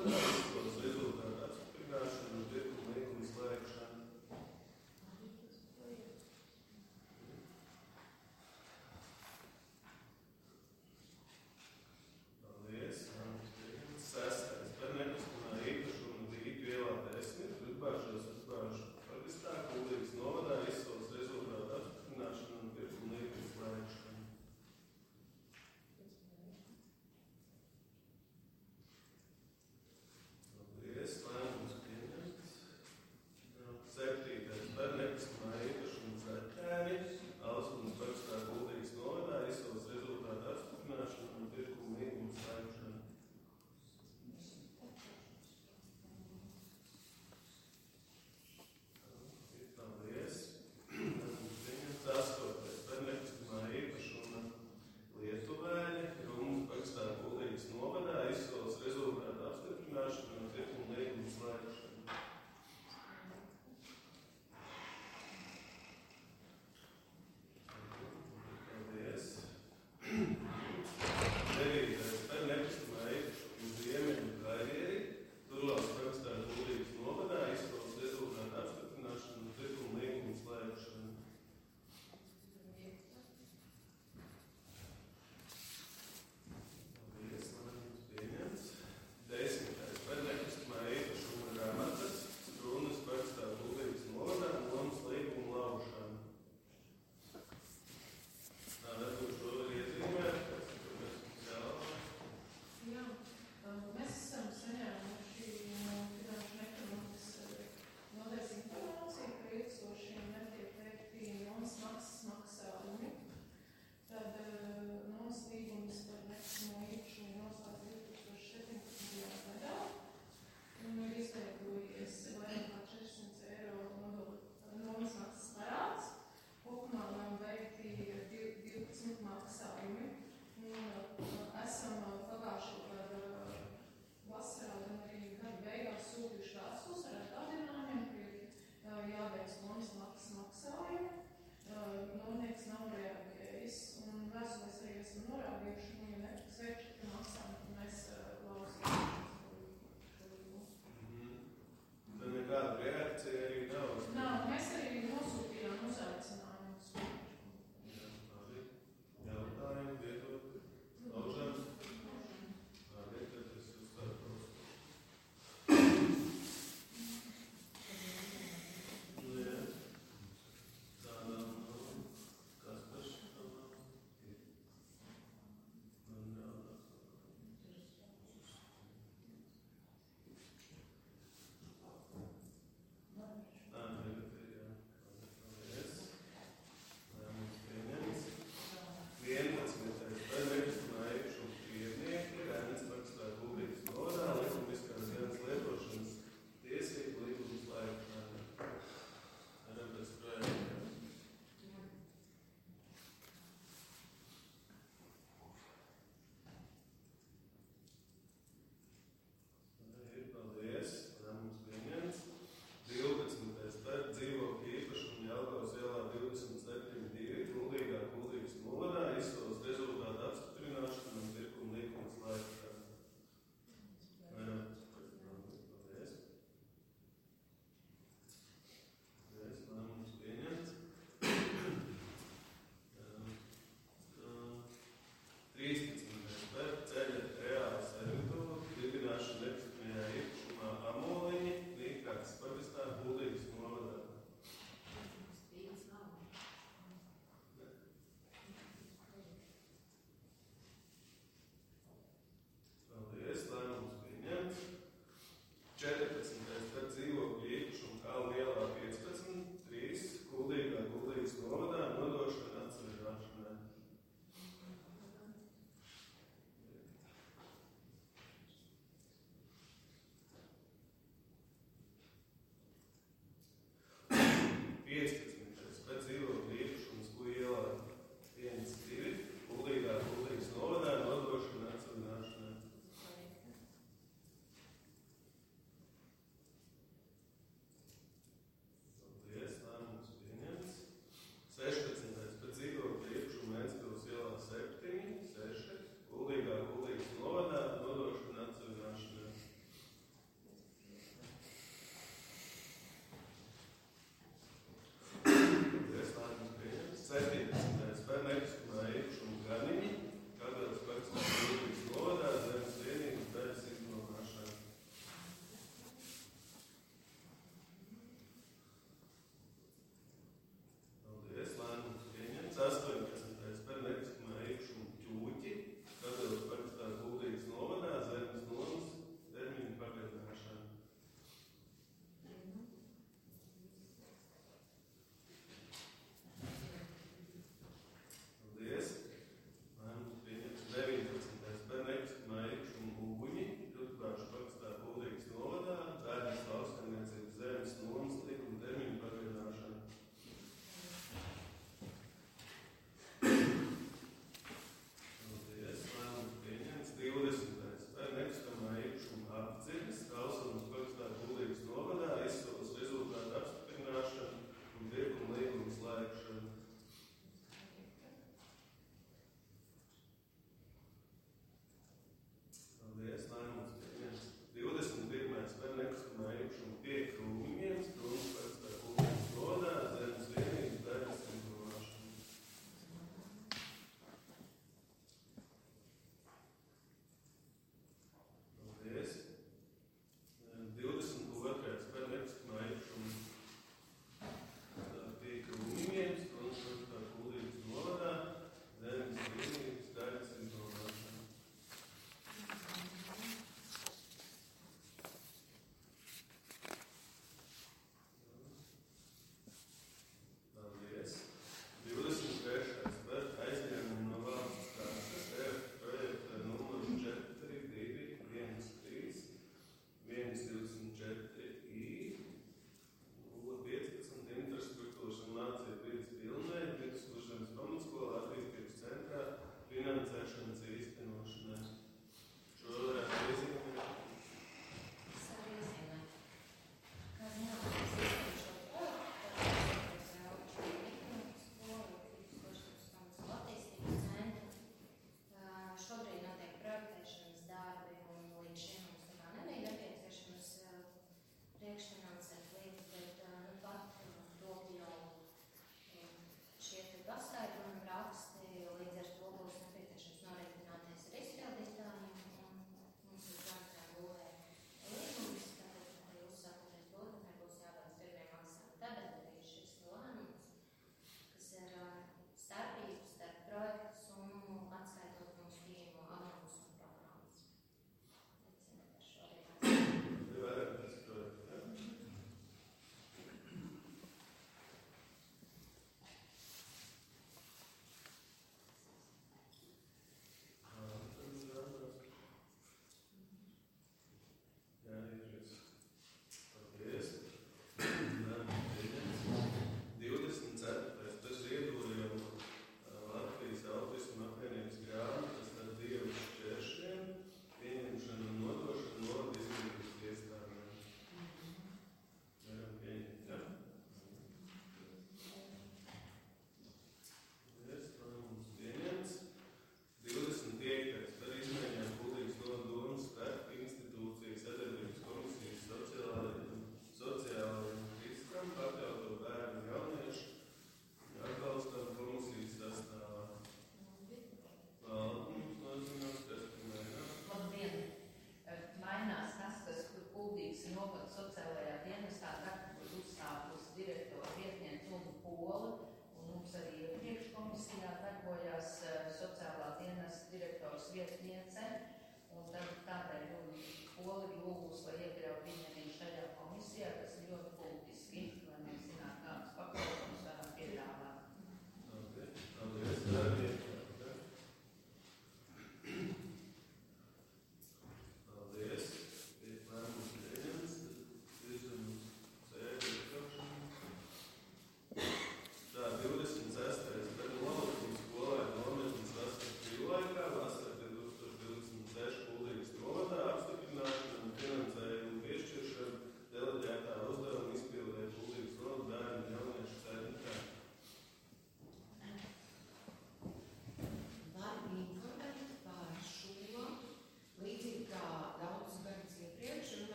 novadā izpildes rezultātu apstiprināšanu un pirkuma līguma slēgšanu. Paldies. 6. Par nekustamā īpašuma tīklu ielā 10 uzbāžos uzbāžu Pakistā, Kuldīgas novadā izpildes rezultātu apstiprināšanu un pirkuma līguma slēgšanu.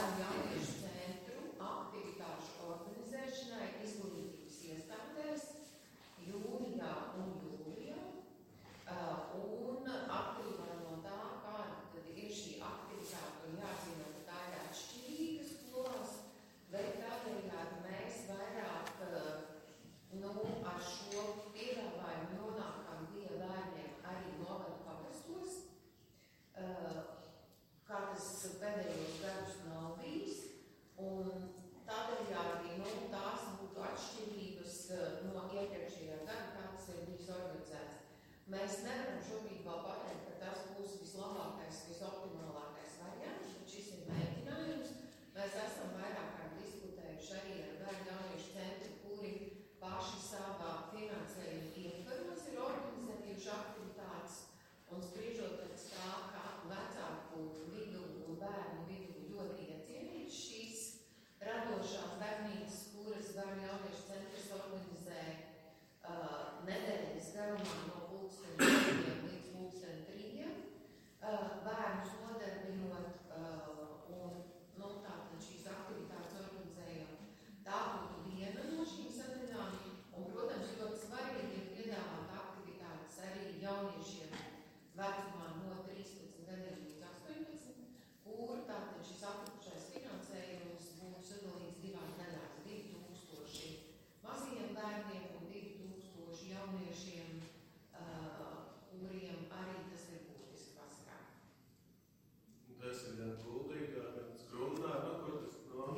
bērnu jauniešu centru aktivitāšu organizēšanai izglītības iestādēs jūlijā un jūlijā. Un atkarībā no tā, kāda tad ir šī aktivitāte, un jāzina, ka tā ir atšķirīga skolās, bet tādējādi mēs vairāk ar šo piedāvājumu nonākam pie bērniem arī novadu pagastos, kā tas pēdējos gadus nav bijis, un tādējādi tās būtu atšķirības no iepriekšējā gada, kā tas ir bijis organizēts. Mēs nevaram šobrīd vēl pateikt, ka tas būs vislabākais, visoptimālākais variants, bet šis ir mēģinājums. Mēs esam vairāk kārt diskutējuši arī ar bērnu jauniešu centru, kuri paši savā finansējuma ietvaros ir organizējuši aktivitātes un spriežot pēc tā, kā vecāku vidu un bērnu vidu ļoti iecienīt šīs radošās darbnīcas, kuras bērnu jauniešu centrs organizē nedēļas garumā no 12:00 līdz 3:00, bērnus nodarbinot un tātad šīs aktivitātes organizējam. Tā būtu viena no šīm sadaļām, un, protams, ļoti svarīgi ir piedāvāt aktivitātes arī jauniešiem vecumā no 13 gadiem līdz 18, kur tātad šis atlikušais finansējums būtu sadalīts divās daļās, 2000 mazajiem bērniem un 2000 jauniešiem, kuriem arī tas ir būtiski vasarā. Tas ir gan kuldīgi, gan skrumnā, kur tas no?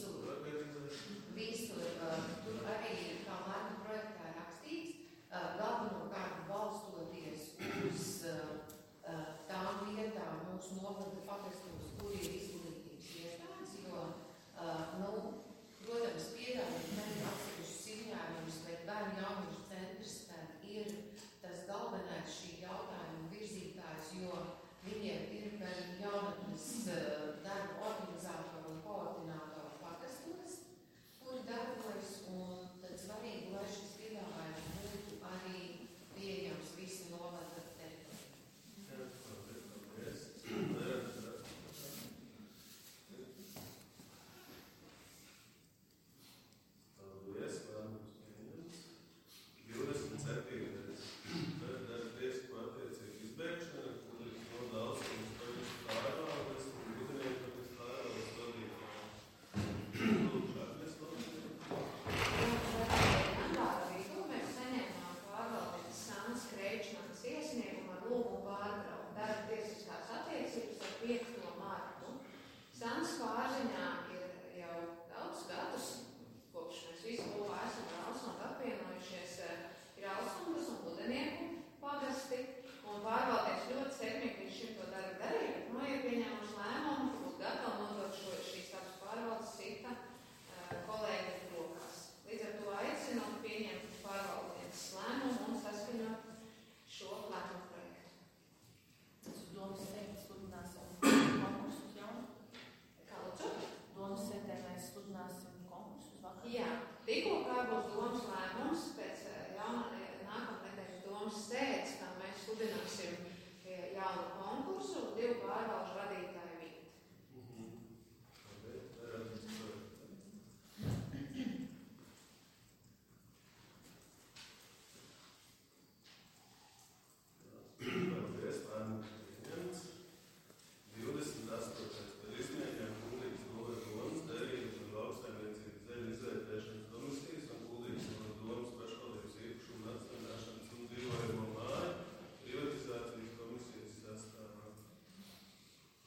Visur. Tur arī kā lēma projektā rakstīts, galvenokārt balstoties uz tām vietām mūsu novada pagastos, kur ir izglītības iestādes, jo, protams, piedāvājot arī atsevišķus izņēmumus, bet bērnu jauniešu centrs tad ir tas galvenais šī jautājuma virzītājs, jo viņiem ir gan jaunatnes darba organizātori un koordinātori pagastos, kuri darbojas, un tad svarīgi, lai šis piedāvājums būtu arī pieejams visi novada teritorijā. Sāns pārziņā ir jau daudz gadus, kopš mēs visi kopā esam ar Alsondu apvienojušies, ir Alsondas un Budenieku pagasti, un pārvaldnieks ļoti sekmīgi līdz šim to darīja, bet ir pieņēmuši lēmumu, ka būtu gatavi nodot šīs abas pārvaldes cita kolēģi rokās. Līdz ar to aicinu pieņemt pārvaldnieks lēmumu un saskaņot šo lēmumu projektu. Es uz domas teikt, sludināsim konkursus jaunu. Domas sēdē mēs sludināsim konkursus vakar. Jā, tikko kā būs domas lēmums pēc nākamnedēļas domas sēdes, kā mēs sludināsim jaunu konkursu, 2 pārvalžu vadītāju vietu. Paldies, lēmums pieņemts. 28. par izmēģinājumu Kuldīgas novada domas darījums un lauksaimniecības zeļu izvērtēšanas komisijas un Kuldīgas novada domas pašvaldības īpašumu atstādāšanas un dzīvojamo māju privatizācijas komisijas sastāvā.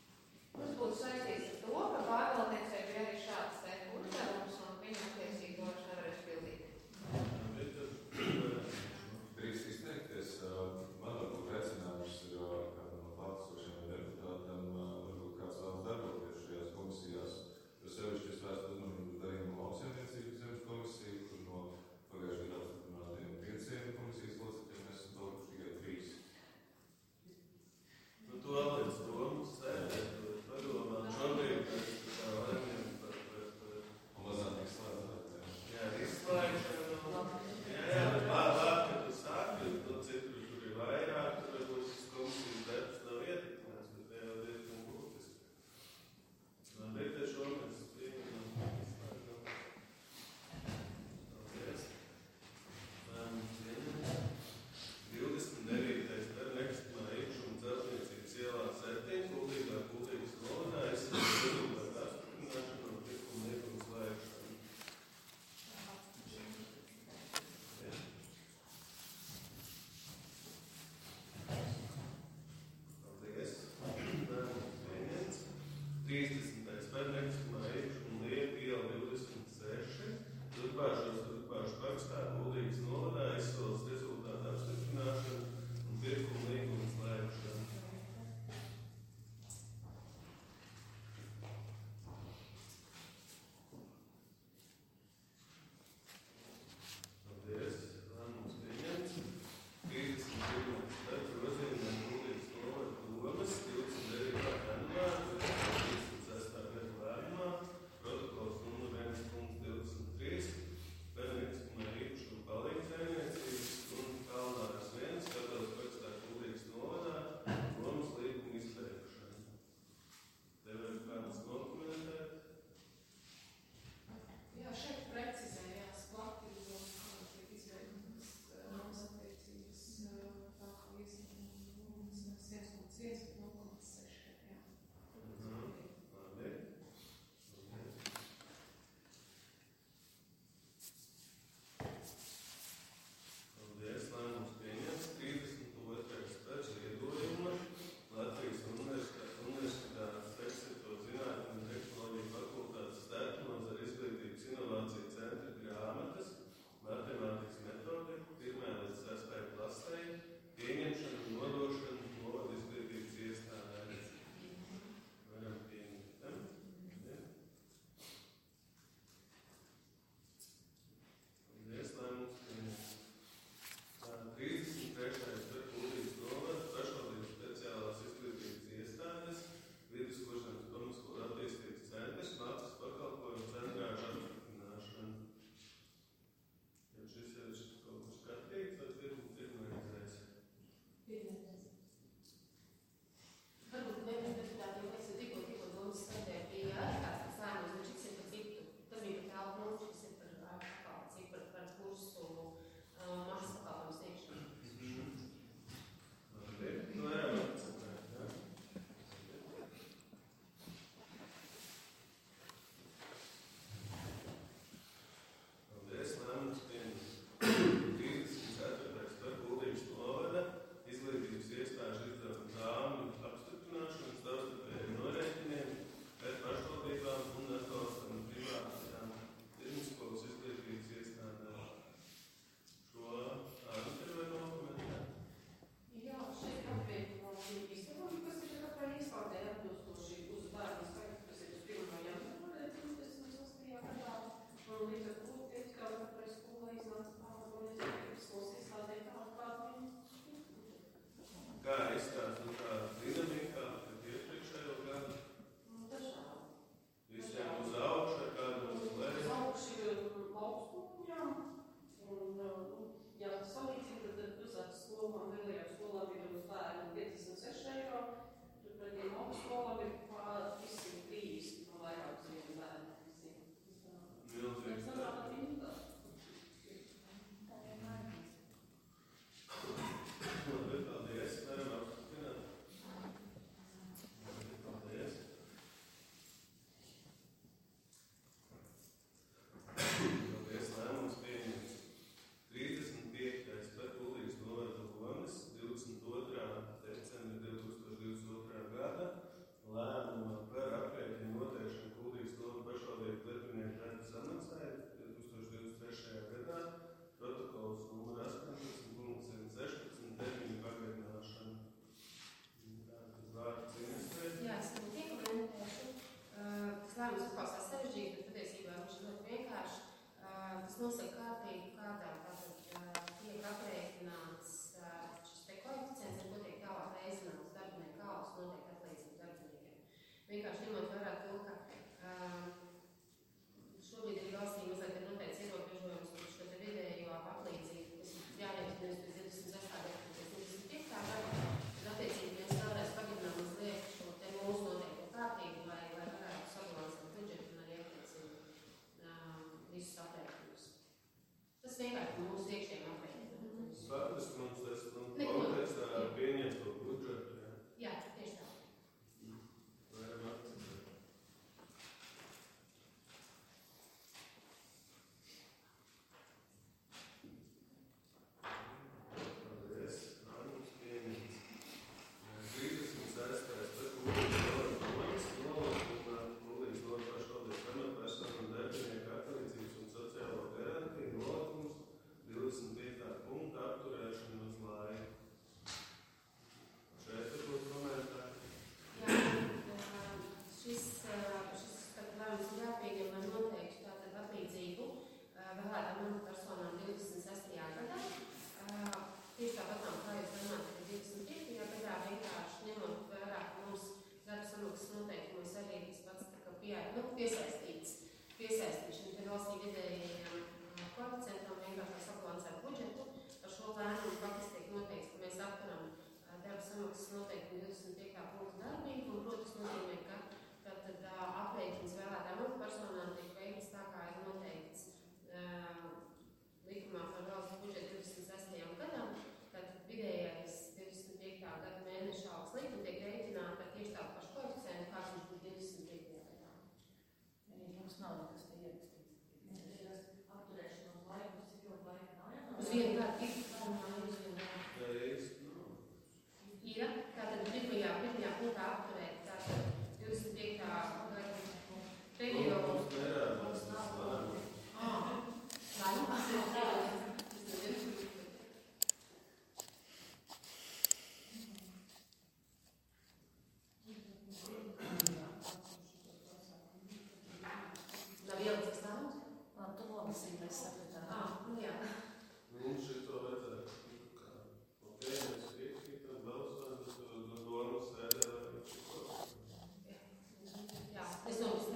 nolasīju, mēs sapratām. Jā. Mums šito vajadzētu, kā, ok, mēs piekrītam, balsojam, bet domu sēdē vai šito. Jā, es domāju,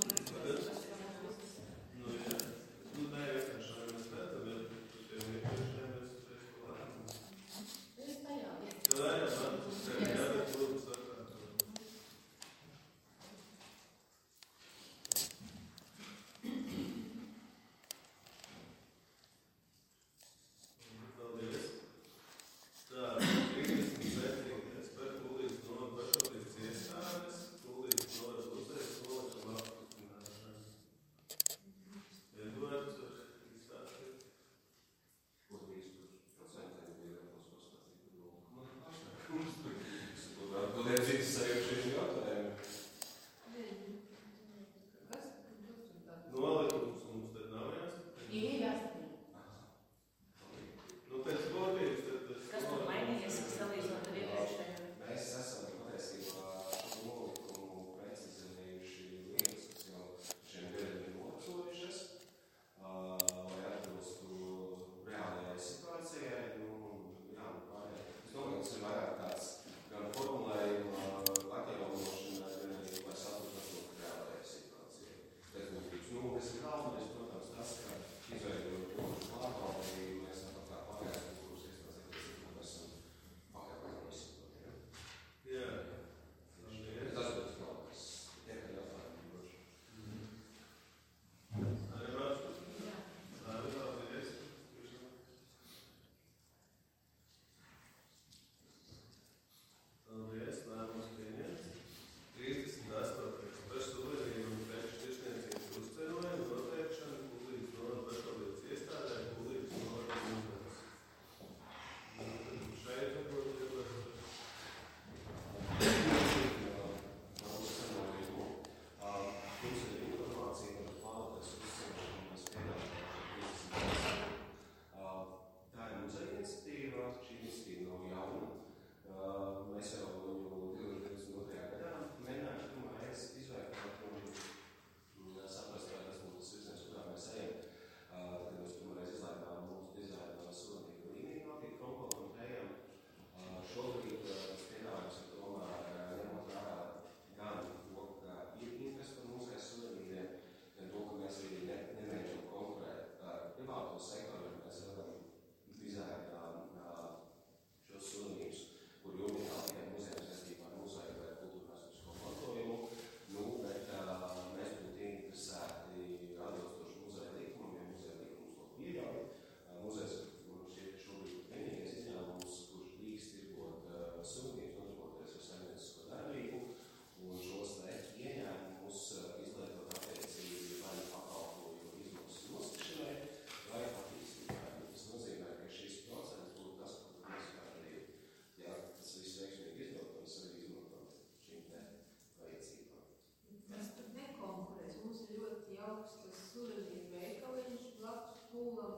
Nu, jā. Nu, nē, vienkārši, vai mēs redzam, ja par tiem iepriekšējiem mēs lēmām. Es tajā, Jā, man tas ir jādara, lūdzu, sakāt. Paldies. Tā, 37. eksperti Kultūras novada pašvaldības iestādes, Kultūras novada muzejs, novada apstiprināšana. Eduards, izstāstīt. Ko 13% bija vēlos pastāstīt? Kodēļ cits sajušies jautājumu? Nolikums mums tad nav jāstiprina. ir jāstiprina. Nu, pēc būtības tad tas Kas tur mainījies, kas salīdzinot ar iepriekšējiem? Mēs esam patiesībā šo nolikumu precizējuši lietas, kas jau šiem gadiem ir novecojušas, lai atbilstu reālajai situācijai. Jā, pārējai. Es domāju, tas ir vairāk tāds gan formulējuma atjaunošana, gan arī, lai saprastu reālajai situācijai. Tas būtības. Kas ir galvenais, protams, tas, ka izveidojot kultūras pārvaldību, mēs esam kā pārējās kultūras iestādes, ko mēs esam pagaidām izsakot. Jā. Tas būtu galvenais. Tikai jautājumi droši. Arī vārds. Arī paldies. Paldies, lēmums pieņemts. 38. Pašu suverēnību un preču tirsniecības uzceļojumu noteikšana Kultūras novada pašvaldības iestādē Kultūras novada muzejs. Šeit varbūt gribētu. Mums ir informācija par plānotas uzceļšanu, mēs piedāvājam. Tā ir muzeja iniciatīva, šī iniciatīva nav jauna. Mēs jau 2022. gadā mēģinājām pirmā reizi izvērtēt un saprast, vai tas būtu tas virziens, kurā mēs ejam. Tad mēs pirmā reizi izlaidām mūsu dizaina sodīgu līniju no pie Krompola un Tējam. Šobrīd tas piedāvājums ir tomēr ņemot vērā gan to, ka ir interesi par muzeja suverīniem, gan to, ka mēs arī nemēģinām konkurēt ar privāto sektoru, mēs varam dizaināt šos suverīnus, kur unikāli tikai muzeja saistībā ar muzeju vai kultūrvēsturisko mantojumu. Bet mēs būtu interesēti atbilstoši muzeja likumam, ja muzeja likums to pieļauj. Muzejs šķiet šobrīd vienīgais izņēmums, kurš drīkst tirgot suverīnus, nodarboties ar saimniecisko darbību, un šos ieņēmumus izlietot attiecīgi vai pakalpojumu izmaksas nostišanai, vai attīstībai. Tas nozīmē, ka šis procents būtu tas, ko mēs arī, ja tas viss veiksmīgi izdotos, arī izmantot šīm te vajadzībām. Tas tur nekonkurēs. Mums ir ļoti jauks tas suverēnību veikaliņš blakus pūlam.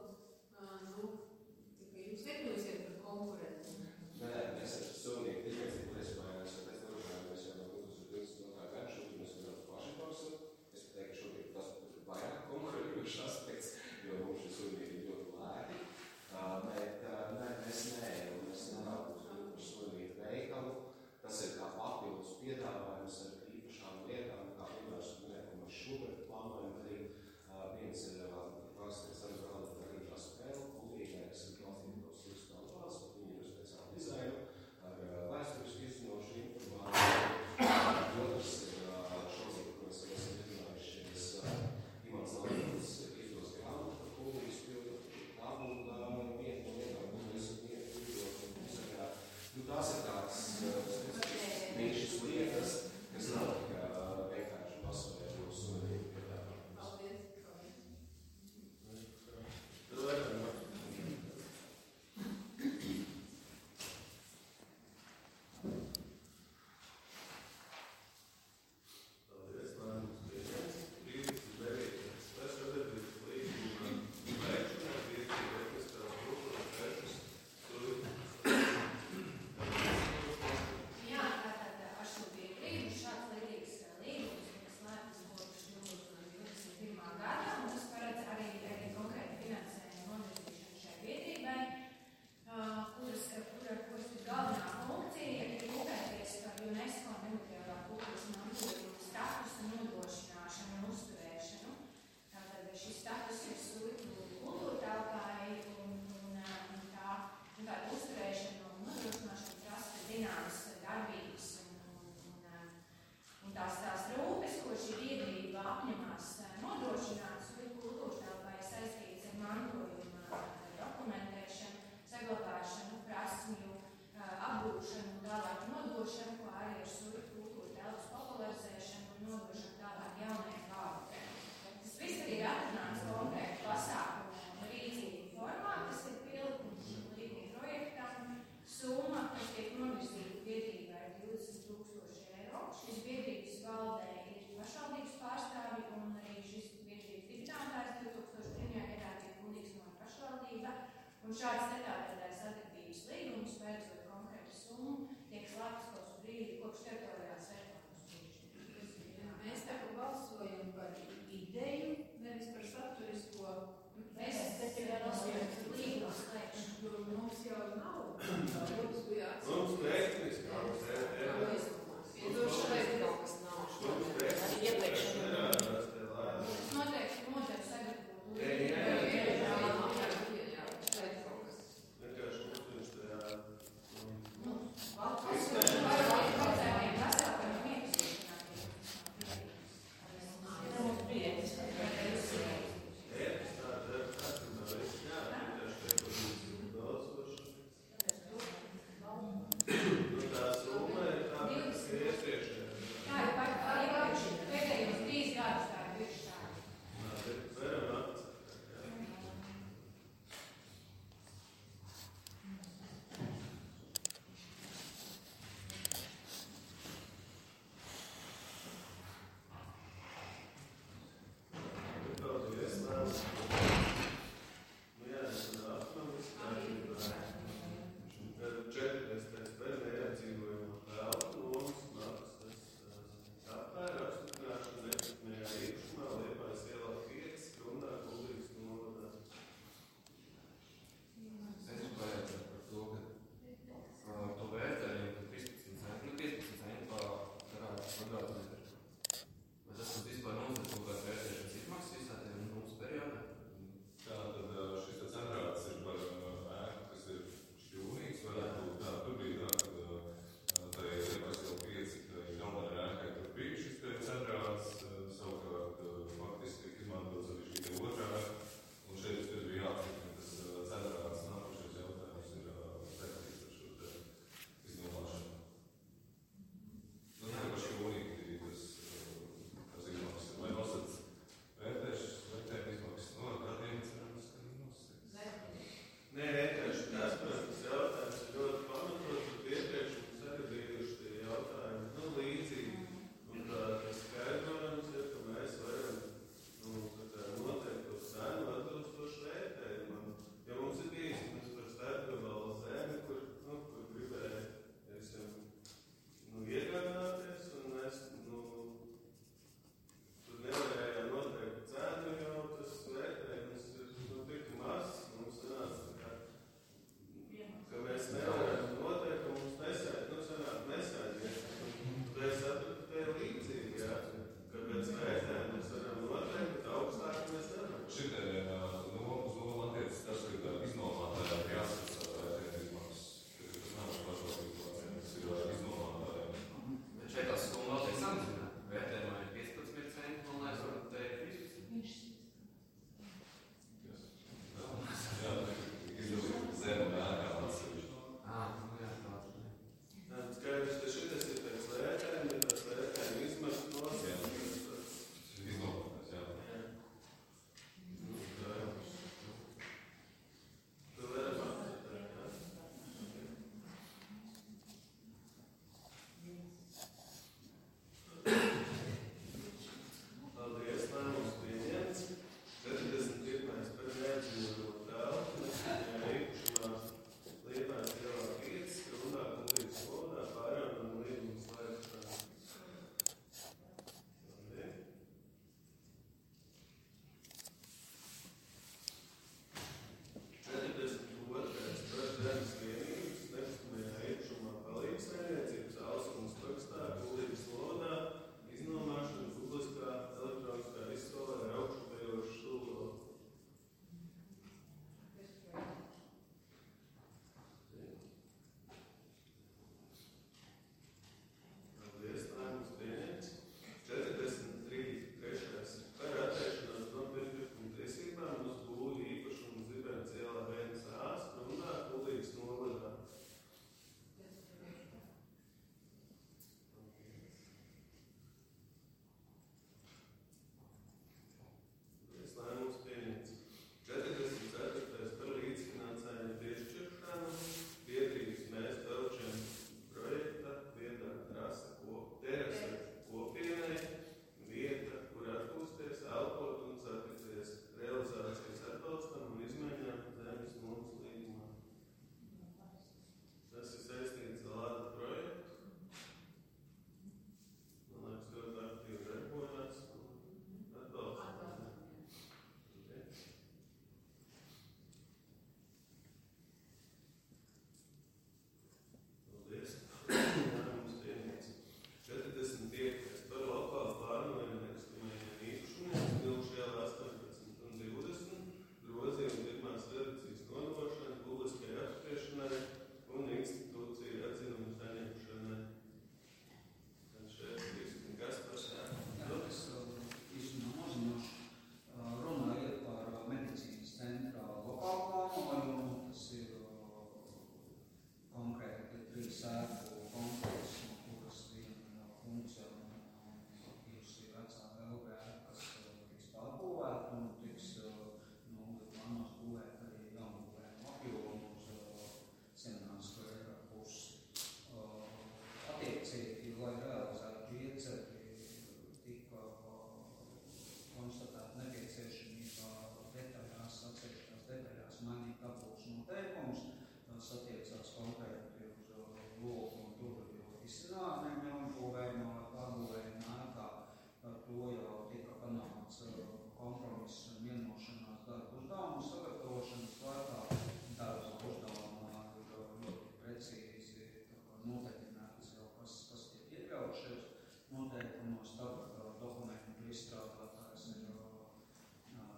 Tikai jūs nekļūsiet par konkurenci. Nē, mēs ar suverīnu tirdzniecību mēs jau pēc darbojamies jau no 2022. gada, šobrīd mēs varam paši pārsot. Es teiktu, ka šobrīd tas ir vairāk konkurējošs aspekts, jo mums šis suverīni ir ļoti lēti. Bet nē, mēs neejam, mēs nenākam uz suverīnu veikalu. Tas ir kā papildus piedāvājums ar īpašām lietām, kā piemērs, ko mēs šobrīd plānojam darīt. Viens ir klāsties arī rādīt darīšās Mums bija Mums tehniski, mums tur šeit kaut kas nav. Noteikti sagatavot. Šeit kaut kas. Vienkārši mums viņš tajā...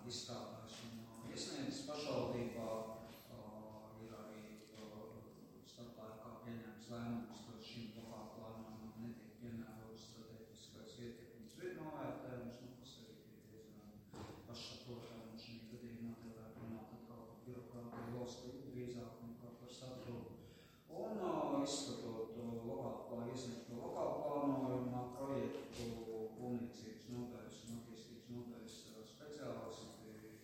izstrādājis un iesniedzis pašvaldībā. Ir arī starplaikā pieņemts lēmums, ka šim lokāla plānojumam netiek piemērots strateģiskais ietekmes novērtējums, kas arī ir diezgan pašsaprotami, un šī gadījumā te varētu runāt atkal par birokrātiju valstī drīzāk nekā par saturu. Un izskatot iesniegto lokāla plānojuma projektu, būvniecības nodaļas un attīstības nodaļas speciālisti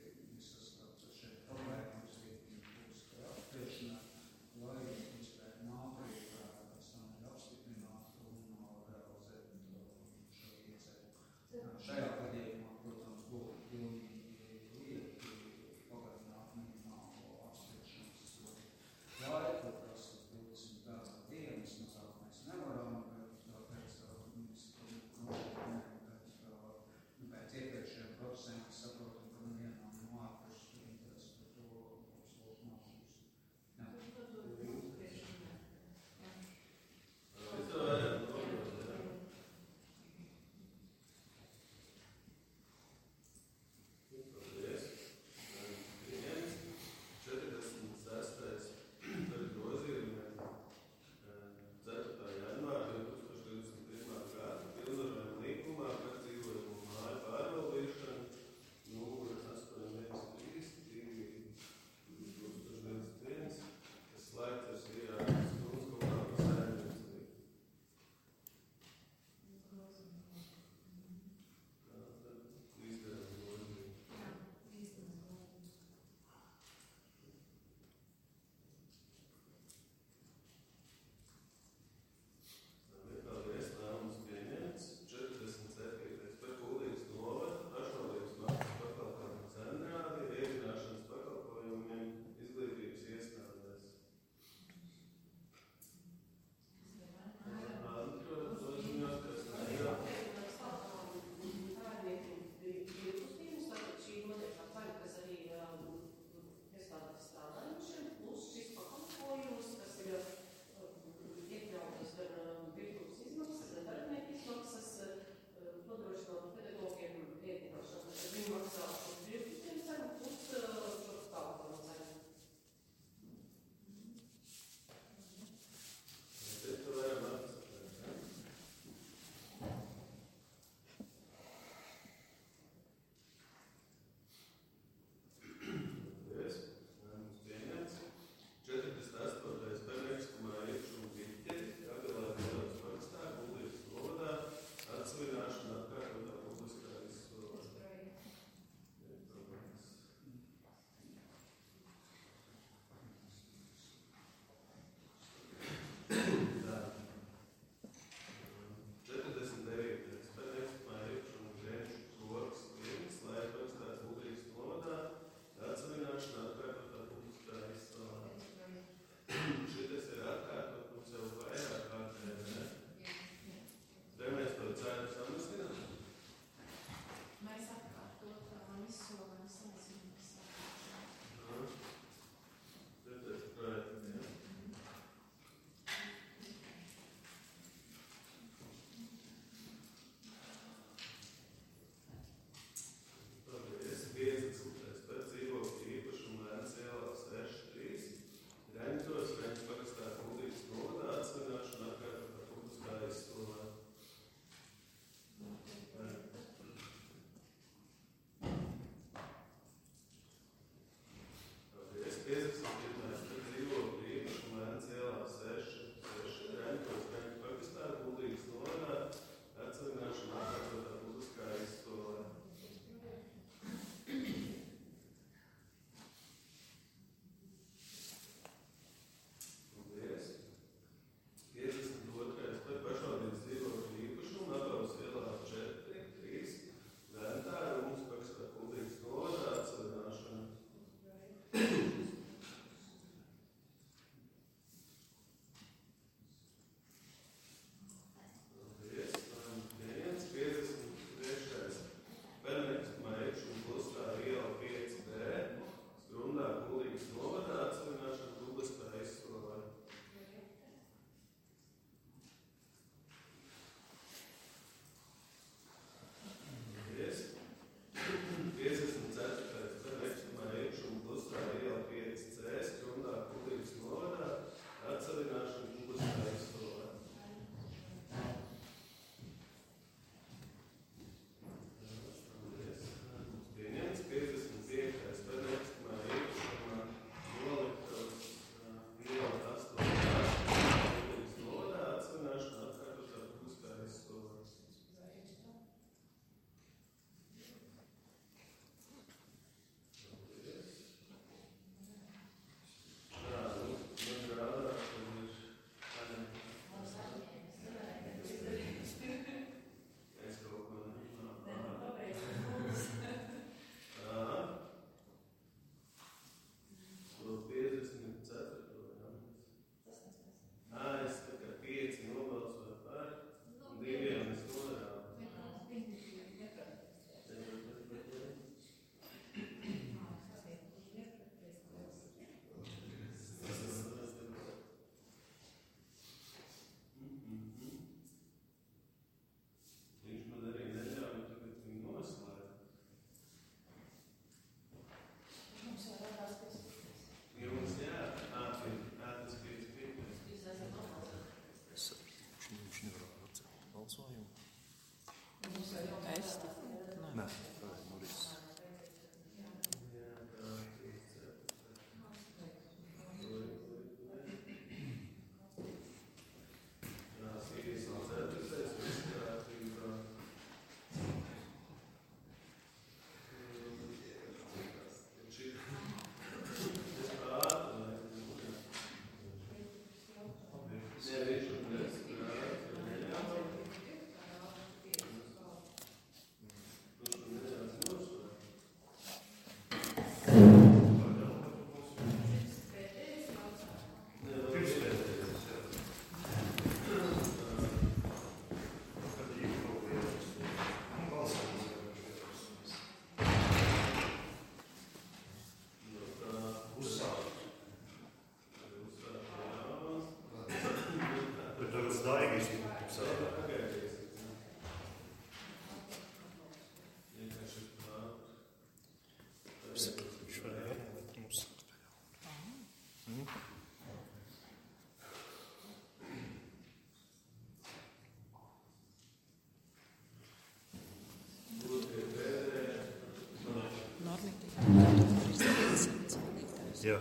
Jā.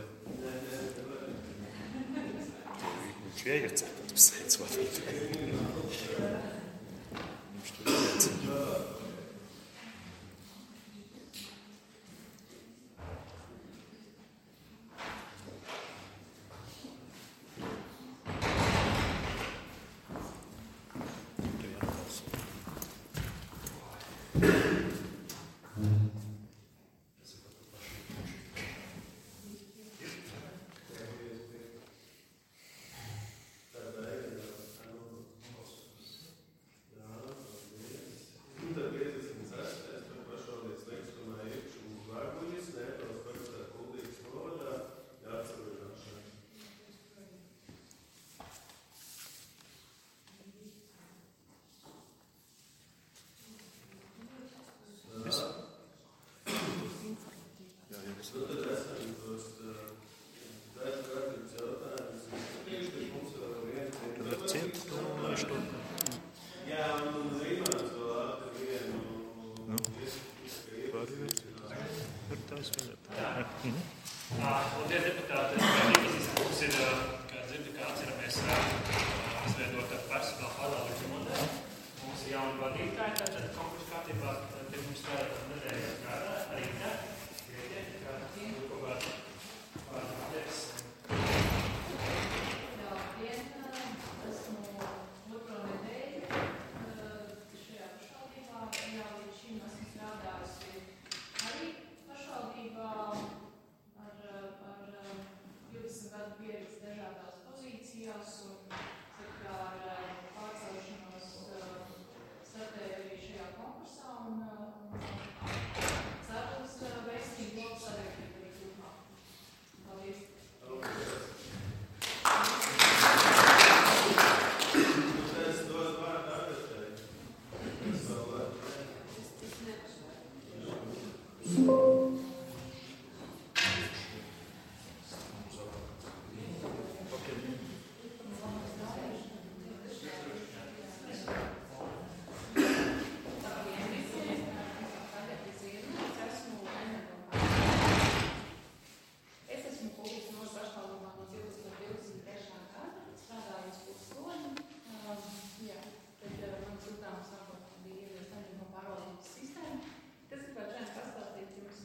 Viņš ieiecē, kad tu sēdz vadīt. Viņš tur ieiecē. Sistēma. Tas ir kaut kāds pastāstīt jums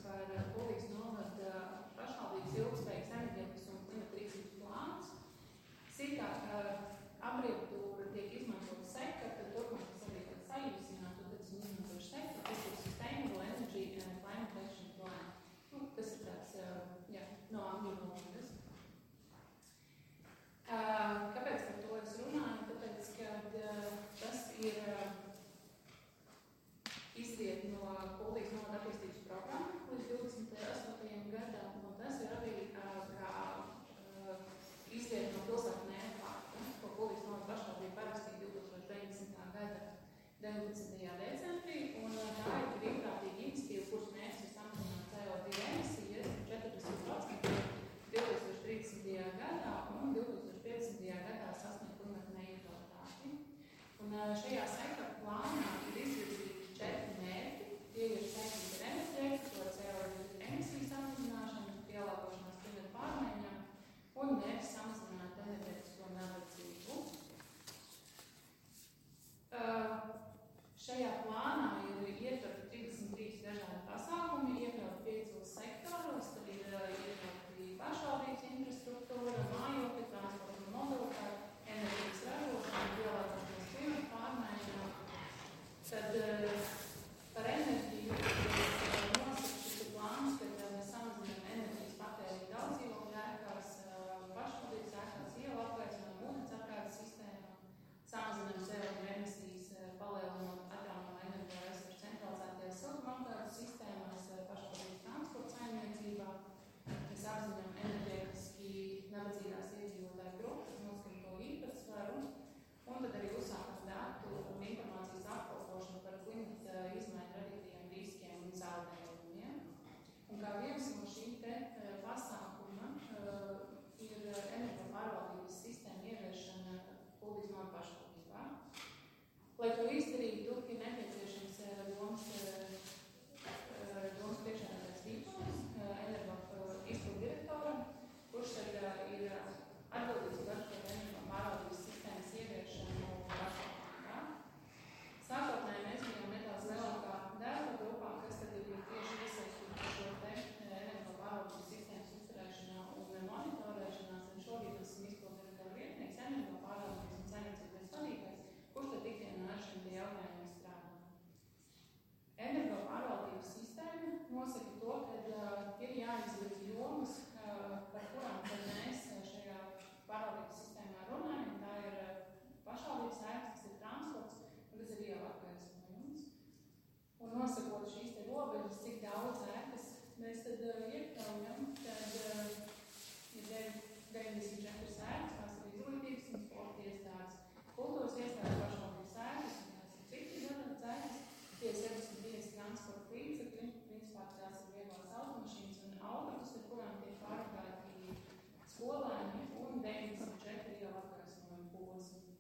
to, ka ir jāizvirz jomas, par kurām mēs šajā pārvaldības sistēmā runājam. Tā ir pašvaldības ēkas, tas ir transports, un tas ir iela apgaismojums. Un nosakot šīs te robežas, cik daudz ēkas mēs tad iekļaujam, tad ir 94 ēkas, tās ir izglītības un sporta iestādes, kultūras iestādes, pašvaldības ēkas, un tās ir citi dažādas ēkas, tie 75 transporta līdzekļi, principā tās ir vieglās automašīnas un autobus, ar kurām tiek pārvadāti skolēni un 94 iela apgaismojuma posmi.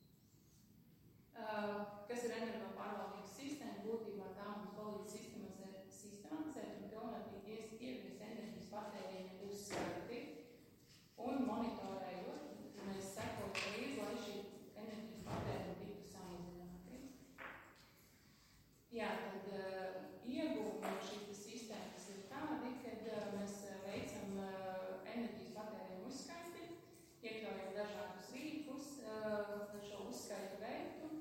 Kas ir energo pārvaldības sistēma? Būtībā tā mums palīdz sistematizēt un pilnvērtīgi ieviest enerģijas patēriņa uzskaiti un monitorējot. Mēs sekojam līdzi, lai šī enerģijas patēriņa tiktu samazināti. Jā, tad ieguvumi no šīs sistēmas ir tādi, ka mēs veicam enerģijas patēriņa uzskaiti, iekļaujam dažādus rīkus, lai šo uzskaitu veiktu,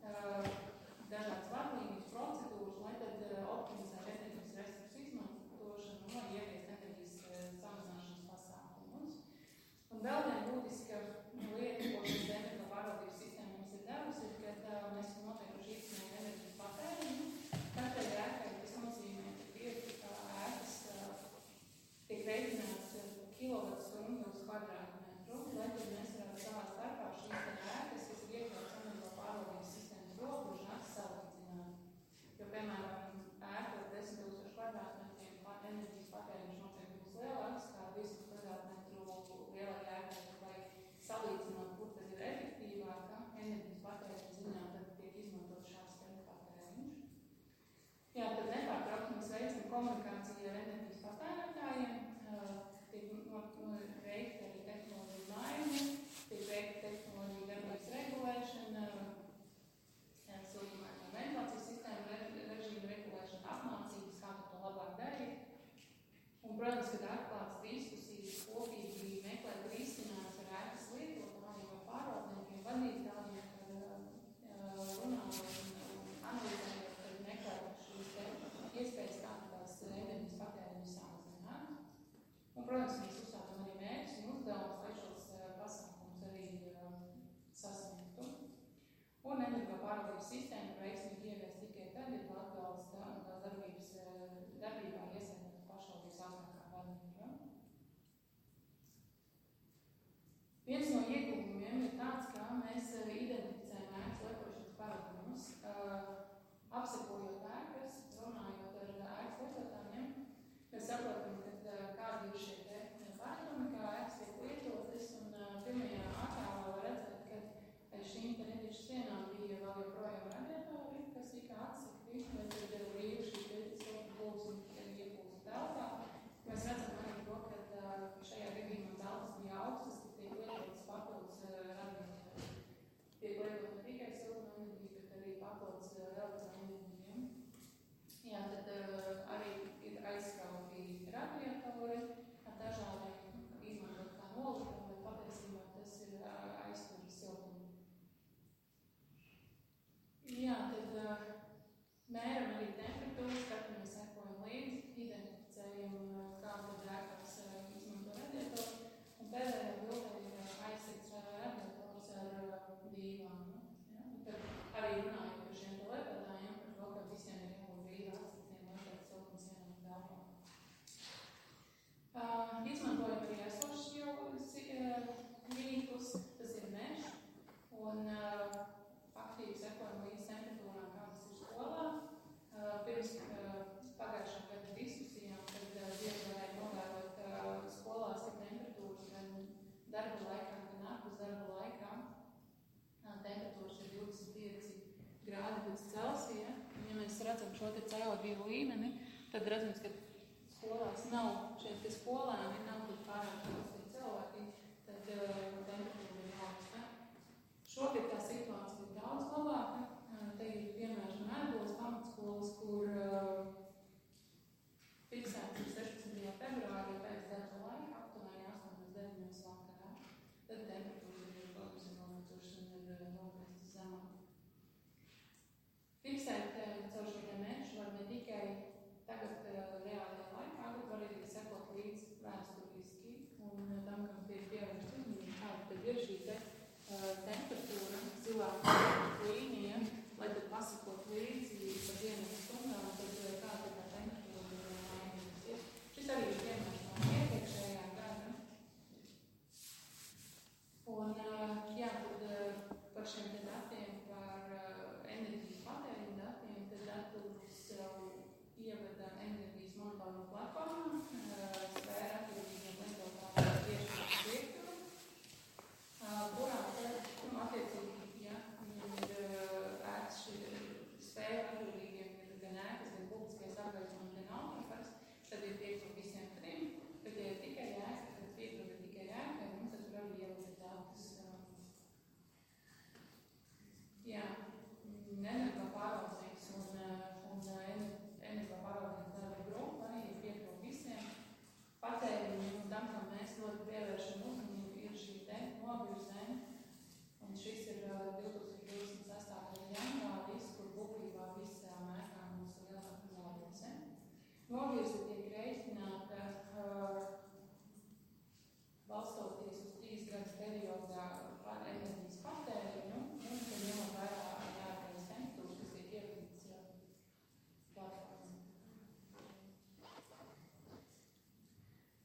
dažādas vadlīnijas, procedūras, lai tad optimizētu enerģijas resursu izmantošanu un lai ieviest enerģijas samazināšanas pasākumus. Un vēl viena būtiska lieta, ko šis energo pārvaldības sistēma mums ir devusi, ir, ka mēs esam noteikuši īstenībā enerģijas patēriņu. Katrai ēkai tas nozīmē, ka ēkas tiek rēķināts kilovatstundu uz kvadrātmetru, lai tad mēs varētu savā starpā šīs ēkas, kas ir iekļautas energo pārvaldības sistēmas robežās, salīdzināt. Jo, piemēram, ēka ar 10,000 kvadrātmetriem enerģijas patēriņš noteikti būs lielāks kā 200 kvadrātmetru lielai ēkai, lai salīdzinot, kur tad ir efektīvāka enerģijas patēriņa ziņā, tad tiek izmantot šāds patēriņš. Jā, tad nepārtraukti mēs veicam komunikāciju ar enerģijas patērētājiem, tiek veikta arī tehnoloģiju maiņa, tiek veikta tehnoloģiju darbības regulēšana, siltumētā ventilācijas sistēma režīma regulēšana, apmācības, kā to labāk darīt. Un, protams, kad atklāts diskusijas, kopīgi meklēt risinājumus ar ēkas lietotājiem vai pārvaldniekiem, vadītājiem, kad runājot un analizējot, kad meklēt šīs iespējas, kā tās enerģijas patēriņus samazināt. Un, protams, mēs uzstādām arī mērķus un uzdevumus, lai šos pasākumus arī sasniegtu. Un energo pārvaldības sistēma veiksmīgi ievies tikai tad, ja Latgales darbībā iesaistīta pašvaldības augstākā vadība. Viens no ieguvumiem ir tāds, ka mēs identificējam ēkas lietošanas paradumus, apsekojot ēkas, runājot ar ēkas lietotājiem. Mēs saprotam, ka kādi ir šie paradumi, kā ēkas tiek lietotas, un pirmajā attēlā var redzēt, ka šīm nedēļas sienām bija vēl joprojām radiatori, kas tika atsekti, bet tad brīvi šī silta plūsma iepūsta telpā. Mēs redzam arī to, ka šajā gadījumā telpas bija augstas, ka tiek lietotas papildus radiatori. Tiek lietot ne tikai siltuma enerģija, bet arī papildus elektroenerģijiem. Jā, tad arī ir aizskauti radiatori ar dažādiem izmantot kā nolikumu, bet patiesībā tas ir aiztur siltumu. Jā, tad mēram arī temperatūras, kad mēs sekojam līdzi, identificējam, kā tad ēkās izmanto radiatoru, un pēdējā bildē ir aizsekts radiators ar dīvānu. Ja? Tad arī runājot par šiem lietotājiem, par to, ka visiem ir jābūt brīvi atsekstiem, lai tad siltums ienāk telpā. Izmantojam arī esošus rīkus, tas ir mežs, un aktīvi sekojam līdz temperatūrām, kādas ir skolā. Pirms pagājušā gada diskusijām, kad bieži varēja novērot skolās ir temperatūras gan darba laikā, gan ārpus darba laikā. Temperatūras ir 25 grādi pēc Celsija. Ja mēs redzam šo te CO2 līmeni, tad redzams, ka skolās nav šie skolēni, nav tik pārāk cilvēki, tad temperatūra ir augsta. Šogad tā situācija ir daudz labāka. Te ir piemērs no Ērgolas pamatskolas, kur fiksēts 16. februārī pēc darba laika, aptuveni 8-9 vakarā. Tad temperatūra ir nolikušas un ir nokristas zemāk. Fiksēt caur šiem mērķiem var ne tikai tagad reālajā laikā,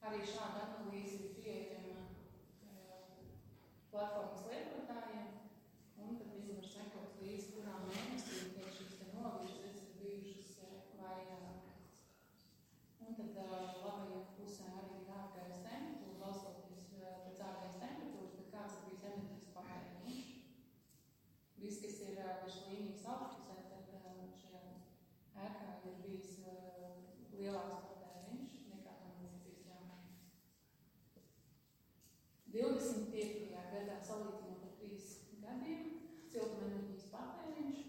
Arī šāda analīze ir pieejama platformas lietotājiem, un tad viņi var sekot līdz kurā mēnesī, tiek šīs te novirzes ir bijušas vairākas. Un tad labajā pusē arī ir ārkārtas temperatūra, balstoties pēc ārkārtas temperatūras, bet kāds ir bijis enerģijas patēriņš. Viss, kas ir virs līnijas augšpusē, tad šajā ēkā ir bijis lielāks patēriņš nekā tam ir bijis jāmēr. 25. gadā salīdzinot ar 3 gadiem siltumenerģijas patēriņš.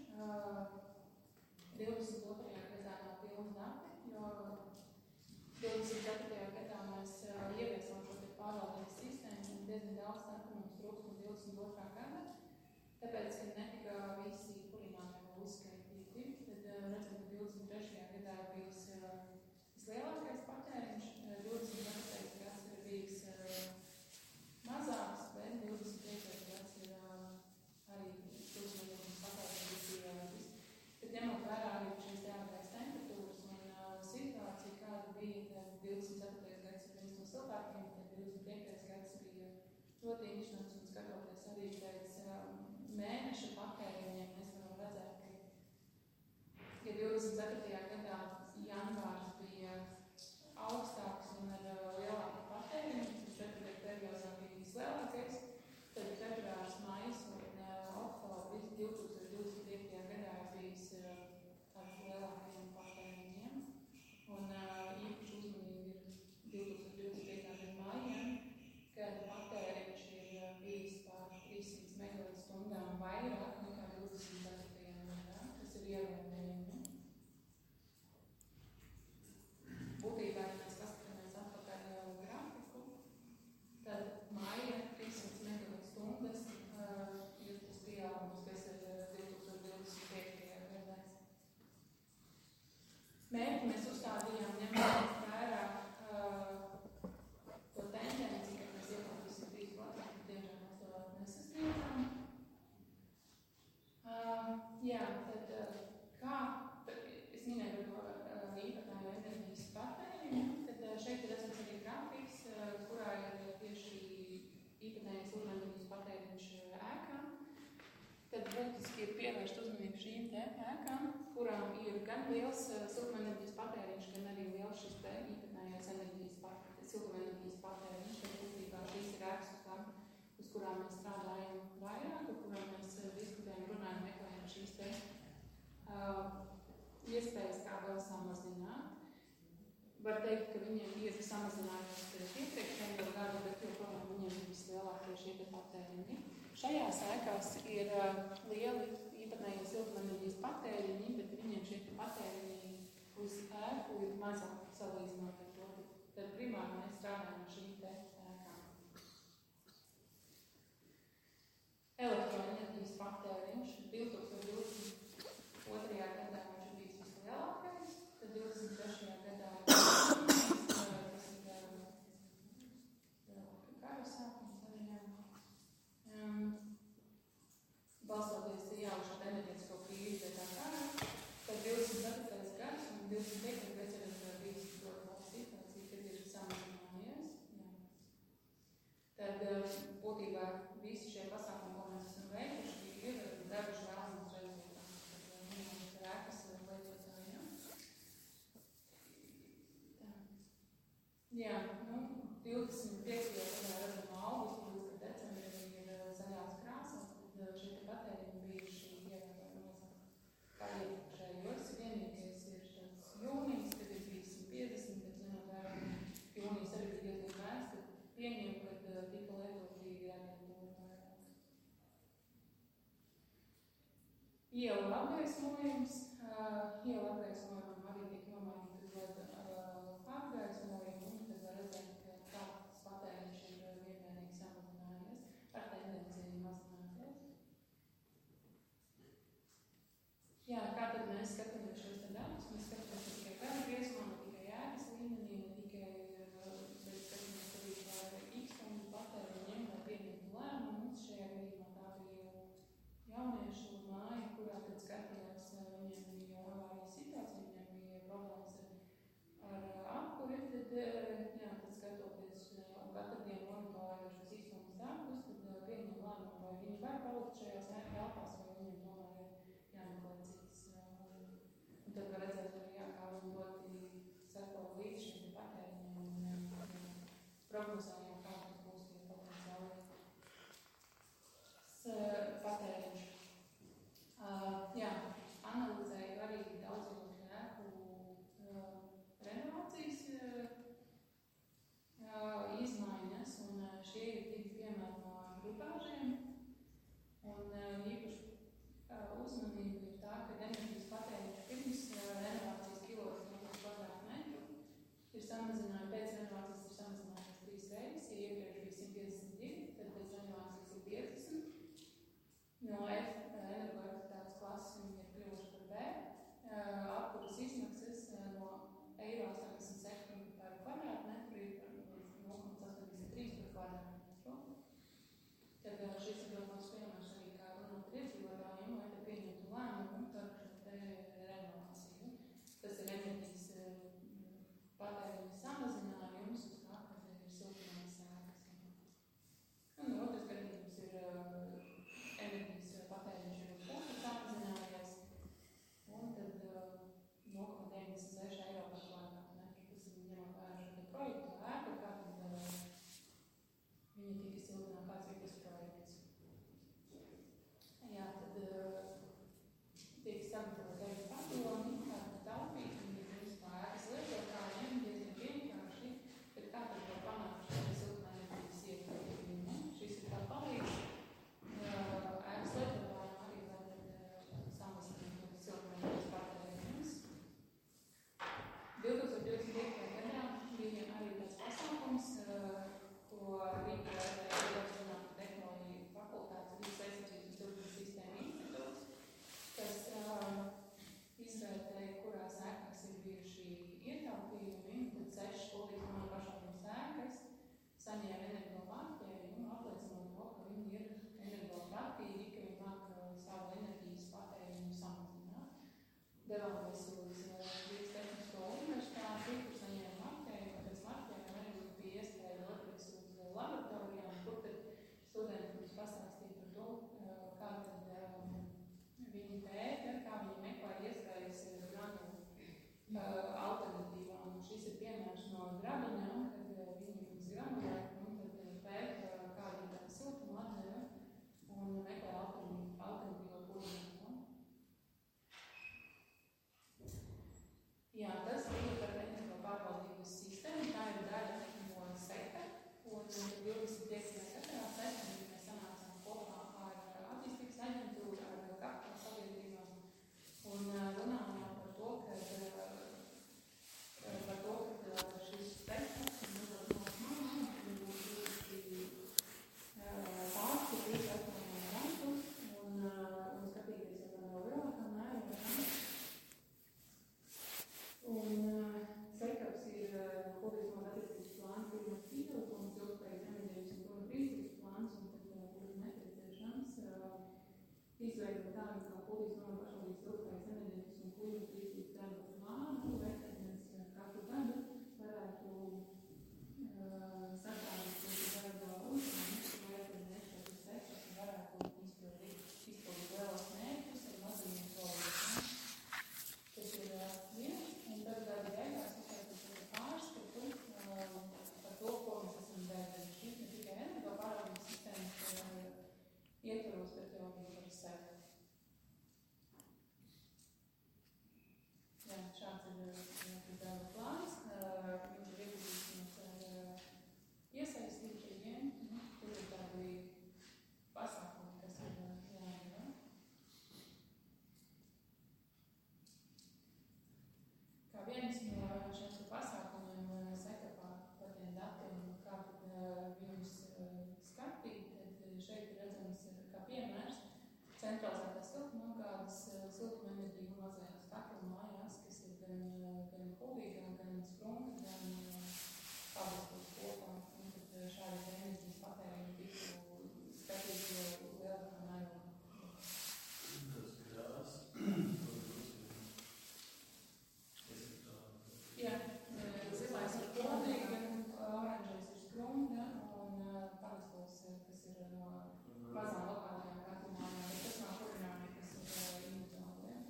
22. gadā nav pilni dati, jo 24. gadā mēs ieviesām šo pārvaldības sistēmu un diezgan daudz datu mums trūkst no 22. gada, tāpēc, ka netika visi kurināmie vēl uzskaitīti, tad redzam, ka 23. gadā ir bijis vislielākais patēriņš, 24. gads ir bijis mazāks, bet 25. gads ir arī siltumenerģijas patēriņš pieaudzis. Bet ņemot vērā arī šīs ārkārtas temperatūras un situāciju, kāda bija, tad 24. gads ir viens no siltākajiem, tad 25. gads bija ļoti interesants un skatoties arī pēc mēneša patēriņiem, mēs varam redzēt, ka 24. gadā janvārs bija augstāks un ar lielāku patēriņu, tas 4. periodā bija vislielākais, tad februārs, maijs un oktobris 2025. gadā bijis ar lielākajiem patēriņiem. Un īpaši uzmanīgi ir 2025. gada maijam, kad patēriņš ir bijis pār 300 megawatstundām vairāk nekā 24. gadā. Tas ir ievērojami. Būtībā, ja mēs paskatāmies atpakaļ grafiku, tad maija 300 megawatstundas ir tas pieaugums, kas ir 2025. gadā. Mērķi mēs uzstādījām ņemot vērā to tendenci, ka mēs iepildīsim 3 gadus, bet diemžēl mēs to nesasniedzām. Jā, tad kā, es minēju par īpatnējo enerģijas patēriņu, tad šeit ir redzams arī grafiks, kurā ir tieši īpatnējais siltumenerģijas patēriņš ēkām. Tad būtiski ir pievērst uzmanību šīm te ēkām, kurām ir gan liels siltumenerģijas patēriņš, gan arī liels šis te īpatnējais siltumenerģijas patēriņš. Tad būtībā šīs ir ēkas, uz kurām mēs strādājam vairāk, ar kurām mēs diskutējam, runājam, meklējam šīs te iespējas, kā vēl samazināt. Var teikt, ka viņiem biezi samazinājās iepriekšējo gadu, bet joprojām viņiem ir vislielākie šie te patēriņi. Šajās ēkās ir lieli īpatnējie siltumenerģijas patēriņi, bet viņiem šie patēriņi uz ēku ir mazāk salīdzinot ar to. Tad primāri mēs strādājam ar šīm te ēkām. Elektroenerģijas patēriņš 2022. gadā viņš ir bijis vislielākais, tad 23. gadā tas ir kara sākums arī balstoties jau šo enerģētisko krīzi pēc kara, tad 24. gads un 25. gads ir bijis ļoti laba situācija, kad ir samazinājies. Tad būtībā visi šie pasākumi, ko mēs esam veikuši, ir devuši vēlamos rezultātus. Tad minējums ar ēkas lietotājiem. Jā, 25. gadā redzam augustu līdz decembrim ir zaļās krāsās, tad šie patēriņi bijuši ievērojami mazāk kā iepriekšējos. Vienīgais ir tāds jūnijas, kad ir bijis 150, bet ņemot vērā jūnijas arī bija diezgan vēsts, tad pieņem, kad tika lietoti aģentūra vairāk. Ielu apgaismojums. Ielu apgaismojumam arī tiek nomainīti uz apgaismojumu, un tad var redzēt, ka kāds patēriņš ir vienmērīgi samazinājies, ar tendenciju mazināties. Jā, kā tad mēs skatāmies šos te datus? Mēs skatāmies ne tikai gada griezumā, ne tikai ēkas līmenī, ne tikai, bet skatāmies arī par X stundu patēriņiem, lai pieņemtu lēmumus. Šajā gadījumā tā bija jauniešu māja, kurā tad skatījās prognozējam, kā tas būs tie potenciāli patēriņš. Jā, analizēju arī daudzdzīvokļu ēku renovācijas izmaiņas, un šie ir 2 piemēri no grupāžiem. Un īpaši uzmanība ir tā, ka enerģijas patēriņš pirms renovācijas kilovatstundām kvadrātmetru ir samazinājuši, pēc renovācijas ir samazinājuši 3 reizes, ja iepriekš bija 152, tad pēc renovācijas ir 50. No energoefektivitātes klases viņi ir kļuvuši par B. Apkuras izmaksas no eiro 87 par kvadrātmetru ir par 0,83 par kvadrātmetru. Tad šis ir ļoti labs piemērs arī, kā runāt par iedzīvotājiem, lai te pieņemtu lēmumu par šo te renovāciju. Tas ir enerģijas patēriņa samazinājums uz tā, ka te ir siltumnīcas ēkas. Un otrs gadījums ir enerģijas patēriņš ir uz pusi samazinājies, un tad 0,96 eiro par kvadrātmetru. Tas ir ņemot vērā šo projektu ēku, kā tad viņa tika siltināt, kāds ir tas projekts. Jā, tad tiek sagatavot arī padomi, kā tad taupīt, un ir principā ēkas lietotājiem diezgan vienkārši, bet kā tad to panākt šo siltumenerģijas iekļaujumu. Šis ir tā palīdz ēkas lietotājiem arī, lai tad samazināt siltumenerģijas patēriņus. 2025. gadā bija arī tāds pasākums, ko rīkoja Eiropas Zinātņu tehnoloģiju fakultātes vidas aizsardzības un siltuma sistēmu institūts, kas izvērtēja, kurās ēkās ir bijuši ietaupījumi, un tad 6 publiskuma pašvaldības ēkas saņēma energomārķējumu, apliecinot to, ka viņi ir energopraktīgi, ka viņi māk savu enerģijas patēriņu samazināt. Devāmies uz Rīgas Tehnisko universitāti, kur saņēma marķējumu, pēc marķējuma arī bija iespēja doties uz laboratorijām, kur tad studenti mums pastāstīja par to, kā tad viņi pēta, kā viņi meklē iespējas granulu alternatīvām. Šis ir piemērs no Grabiņām, kad viņi uz granulē un tad pēta, kāda ir tāda siltuma atdeve un meklē alternatīvo kurinājumu. Jā, tas ir par tehnisko pārvaldības sistēmu. Tā ir daļa no SEKA. Un 25. gadā septembrī mēs sanācām kopā ar attīstības aģentūru, ar kapitāla sabiedrībām un runājām par to, ka šis teksts pārskatīt atklājumā rantus un skatīties jau vēl lielākā mērā. Un SEKAPS ir publiskuma attīstības plāns pirmais pievilkums, ilgspējīgas enerģijas un kura rīcības plāns, un tad būs nepieciešams izveidot tādu kā publiskuma pašvaldības ilgspējīgas enerģijas un kura rīcības darba plānu, lai tad mēs katru gadu varētu sastādīt šo darba uzdevumus, lai tad mēs šo SEKAPS varētu izpildīt lielos mērķus ar mazajiem solījumiem. Tas ir viens, un tad gada beigās uzsākt pārskatu par to, ko mēs esam darījuši. Ne tikai energo pārvaldības sistēmas ietvaros, bet jau par sevi. Jā, šāds ir darba plāns. Viņš ir iepazīstināts ar iesaistītajiem. Tur ir tādi pasākumi, kas ir jāizdara. Kā viens no šiem pasākumiem SEKAPā par tiem datiem, kā viņus skatīt, tad šeit ir redzams kā piemērs centralizētās siltumapgādes siltumenerģiju mazajās kakla mājās, kas ir gan Kuldīgā, gan Sprunga, gan Pabastos kopā. Un tad šādi enerģijas patēriņi tiktu skatīti lielākā mērā. Jā, zilais ir Kuldīga, oranžais ir Sprunga un Pabastos, kas ir no mazām lokālajām kakla mājām, bet tas nav kurināmi, kas ir individuāli.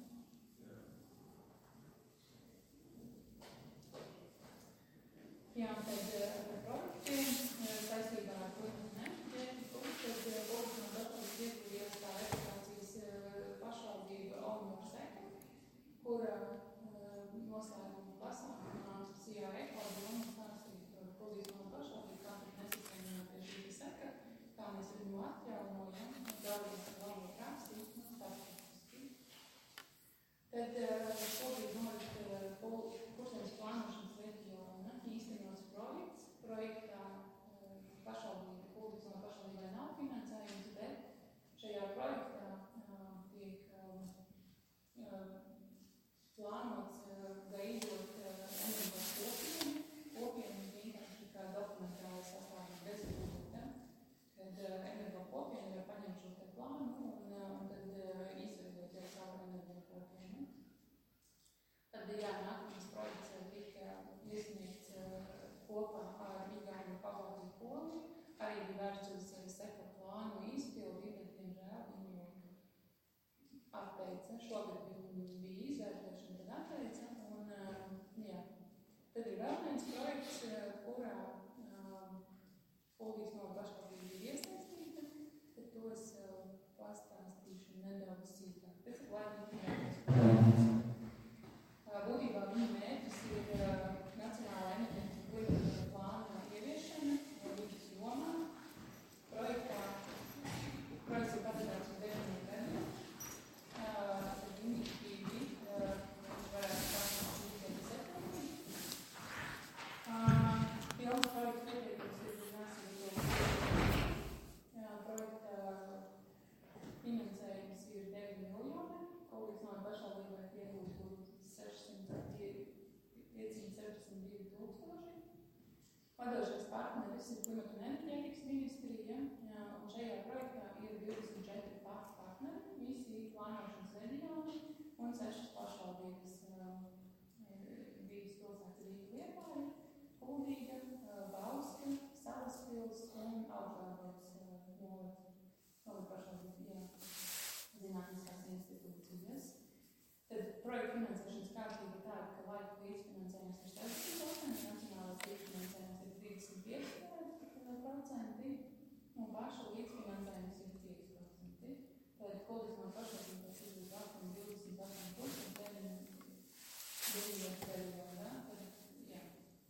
Jā, tad par projektiem. plānu izpildi, bet, diemžēl, viņu atteica. Šogad bija izvērtēšana, tad atteica. Un, jā. Tad ir vēl viens projekts, kurā Kuldīgas novada pašvaldība ir iesaistīta, tad tos pastāstīšu nedaudz sīkāk. Tas ir laimīgs projekts. Būtībā viņa mērķis ir Nacionālā enerģētikas klimata plāna ieviešana vidas jomā. Projekts ir paredzēts uz 9 gadiem. Tad indiktīvi varētu sākt 20. septembrī. Pilns projekts pieteikums ir projekta finansējums ir 9 miljoni. Kuldīgas novada pašvaldībai iegūst 562 tūkstoši. Vadošais partneris ir Klimata un enerģētikas ministrija, un šajā projektā ir 24 partneri, visi plānošanas reģioni un 6 pašvaldības. Divas pilsētas Rīga Liepāja, Kuldīga, Bauska, Salaspils un Augstdārbavas novada pašvaldība, zinātniskās institūcijas. Tad projekta finansēšanas kārtība ir tāda, ka laika līdzfinansējums ir 60%, nacionālais līdzfinansējums ir 35% un paša līdzfinansējums ir 5%. Tad Kuldīgas novada pašvaldības izdevusi apmēram 28% brīvības periodā. Jā.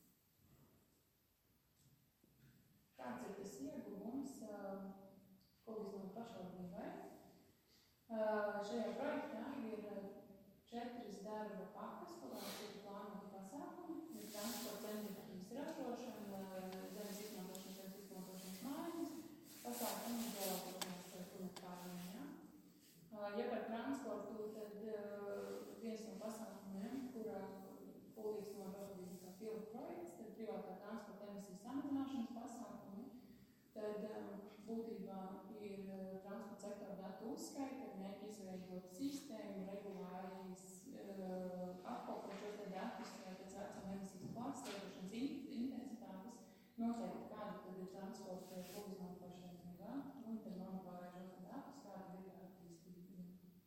Kāds ir tas ieguvums Kuldīgas novada pašvaldībai? Šajā projektā ir 4 darba pakas, kurās ir plānoti pasākumi, ir transporta enerģijas ražošana, zemes izmantošanas mājas, pasākumi izvēlēšanās klimata pārmaiņā. Ja par transportu, tad viens no pasākumiem, kurā Kuldīgas novada pašvaldības kā pilota projekts, tad privātā transporta emisiju samazināšanas pasākumi, tad būtībā ir transporta sektora datu uzskaita, ir mērķi izveidot sistēmu, regulāri apkopot šos datus pēc vecuma emisijas klāsts, lietošanas intensitātes, noteikti kāda tad ir transporta Kuldīgas novada pašvaldībā, un tad monitorēt šos datus, kāda ir attīstība.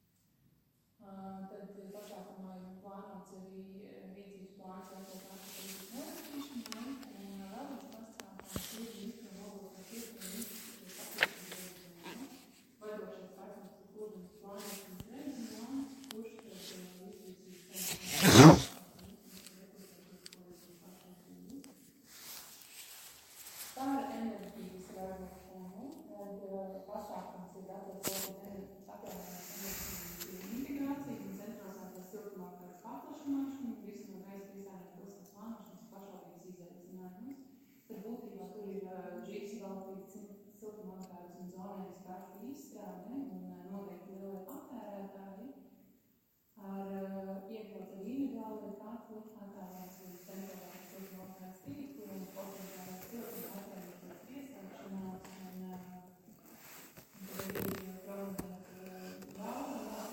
Tad pasākumā ir plānots arī rīcības plāns transporta norakstīšanai, un vēl viens pasākums ir mikromobilitātes iespējas vadošais partneris ir Kuldīgas plānošanas reģions, kurš par enerģijas ražošanu, tad pasākums ir attiecībā atjaunojamās enerģijas integrācija un centralizētās siltumapgādes paplašināšana, visu no reiz visādiem pilsētas plānošanas pašvaldības izaicinājumus. Tad būtībā tur ir šīs valstītas siltumapgādes un zonētas kartu izstrāde un noteikti lielie patērētāji ar iekļaut arī individuālajie katli, attēlēts līdz centralizētās siltumapgādes tīklu un potenciālās siltumapgādes iesaukšanās un tad arī prognozēt valda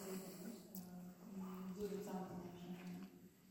dzīves samazināšanu.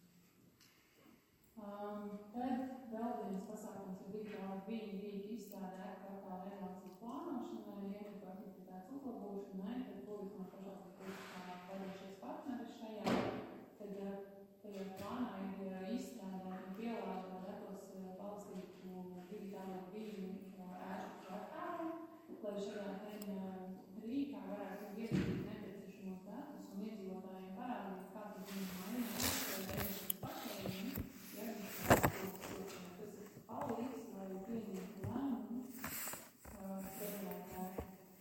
Tad vēl viens pasākums ir digitāla Rīga izstrādē kvartāla renovācijas plānošanai, ietekmju aktivitātes uzlabošanai, tad Kuldīgas novada pašvaldības vadošais partneris šajā, tad tajā plānā ir izstrādāt un pielāgot datos balstītu digitālo Rīgu ēku kvartālu, lai šajā Rīgā varētu iegūt nepieciešamos datus un iedzīvotājiem parādīt, kā tad viņi mainās enerģijas patēriņu, ja tas ir palīdz, lai pieņemtu lēmumu regulētāji.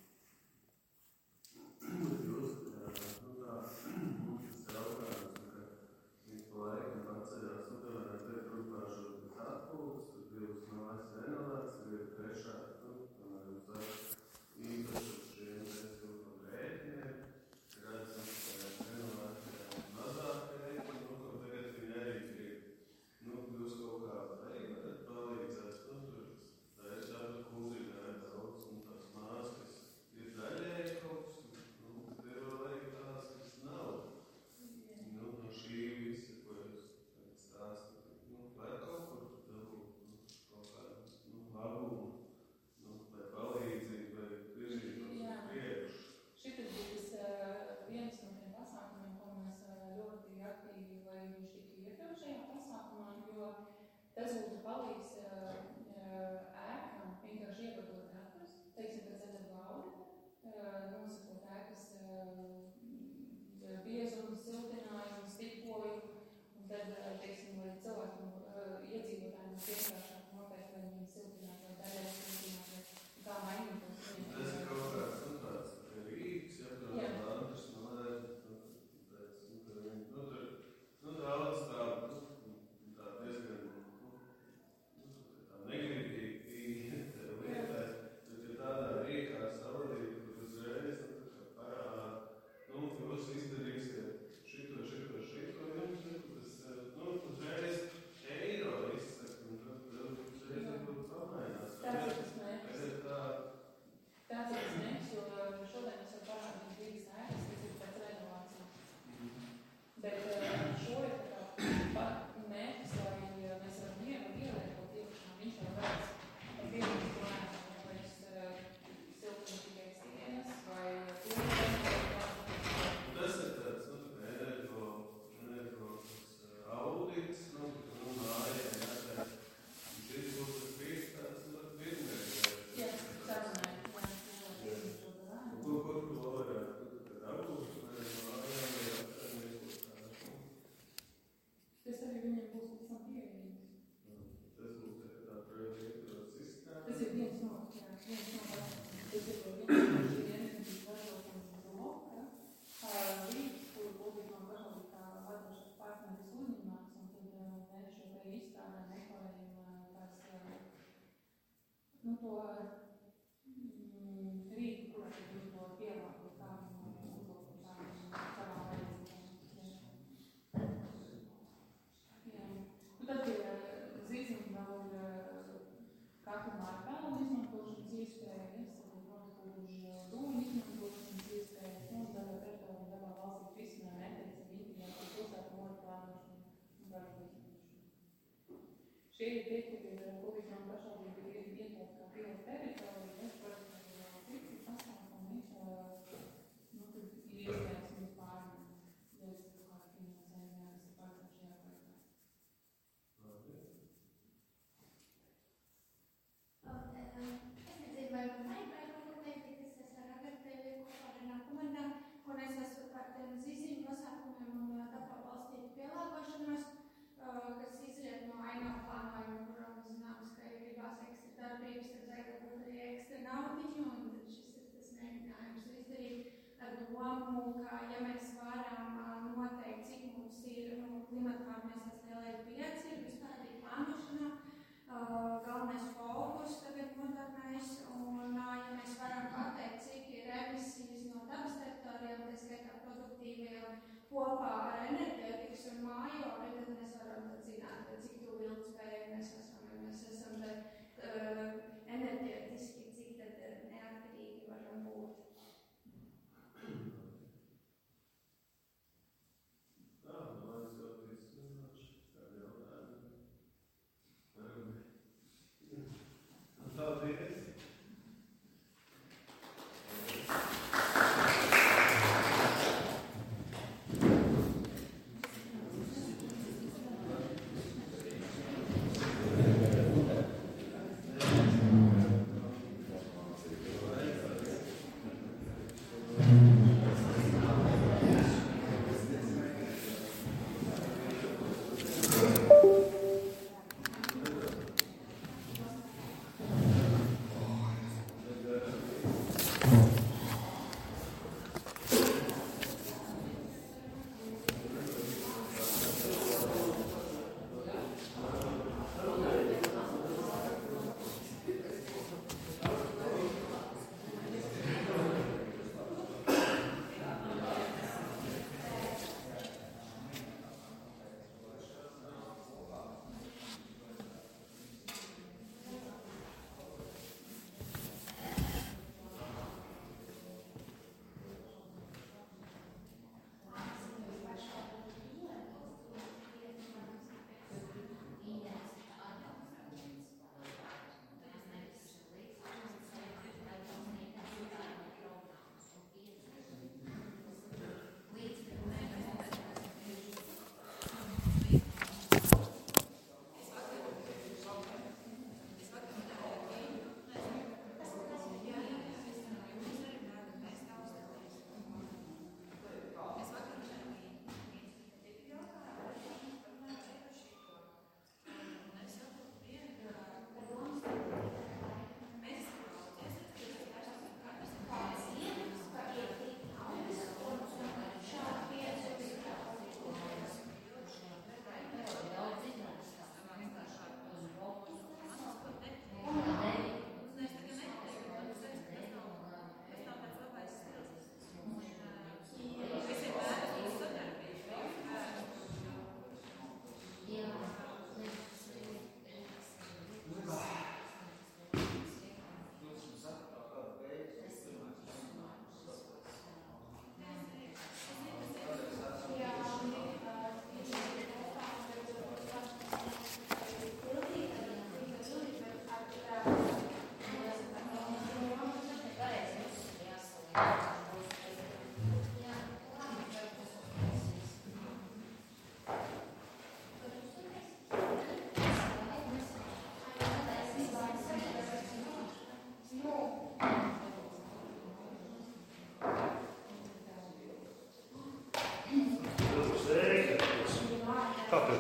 Jūs, mums tas jautājums, ka viņš pa laikam atceļās, tomēr te turpināšu pēc atpūtas, tad divas mājas renovēts, tad ir trešā, tomēr jūs īpaši šiem siltum rēķiniem, redzam, ka renovēt mazāk rēķini, ko tagad viņi arī grib. Jūs kaut kā varat palīdzēt, tur taisāt kūzināt daudz, un tās mājas, kas ir daļēji kaut kas, tad ir vēl arī tās, kas nav. No šī visa, ko jūs stāstat, vai kaut kur dabūt kaut kādu labumu palīdz ēkām vienkārši ievadot datus, teiksim, pēc zemes gauda, nosakot ēkas biezumu, siltinājumu, stipojumu, un tad, teiksim, lai cilvēku iedzīvotājiem vienkāršāk noteikt, vai viņiem siltināt vai daļai siltināt, vai kā mainītos. Tas ir kaut kāds, tāds rīks, ja, tur Andris Malēr, daudz tā diezgan, tā negribīgi lietā, bet ir tādā rīkā savādība, kur uzreiz, parādā, jūs izdarīsiet šito, jums, tas, uzreiz eiro izsaka, un tad uzreiz pamainās. Tāds ir tas mērķis, jo šodien es jau parādīju divas ēkas, kas ir pēc renovācijas. Bet šo ir mērķis, lai mēs varam ielietot iekšā, viņš jau vērts par pirmiem plēnām, vai es siltinu tikai sienas, vai Tas ir tāds, energo audits, mājai jātāk. Šis būs tas bijis tāds, pirmais. Jā, sazunājums. Ko tu varētu, tad augurs vai mājai vai apsaimniekot kādā? Tas arī viņiem būs pēc tam pieejams. Tas būs tā projekta sistēma. Tas ir viens no, tas ir viens no enerģijas ražošanas bloka, rīks, kur būtībā pašvaldībā vadošas partneris uzņemās, un tad mēs šo te izstrādā meklējam tās, to rīku, kurā tad viņi to pielāgo kādam uzlūku, savām vajadzībām. Tad ir zīzim vēl katru mārkālu izmantošanas iespējas, tad ir notikuši dūļu izmantošanas iespējas, un tad teritorija dabā valstī risinājumi metodis ar integrētu pilsētu moru plānošanu un garšu izmantošanu. Šie ir tie, kur ir publiskām pašvaldību ir ieteikt kā pilotu teritoriju, es parasti vēl citi pasākumi, viņš tad ir iespējams mums pārņemt, ja es kādu finansējumu jāsaka paredzēt šajā projektā. Es nezinu, vai man vajag pateikt, ka es esmu ar Agartevi kopā ar nākamajām, un es esmu par tiem zīzīm pasākumiem un dabā balstītu pielāgošanos, kas izriet no ainā plānojuma, kurā mēs zināms, ka ir gribās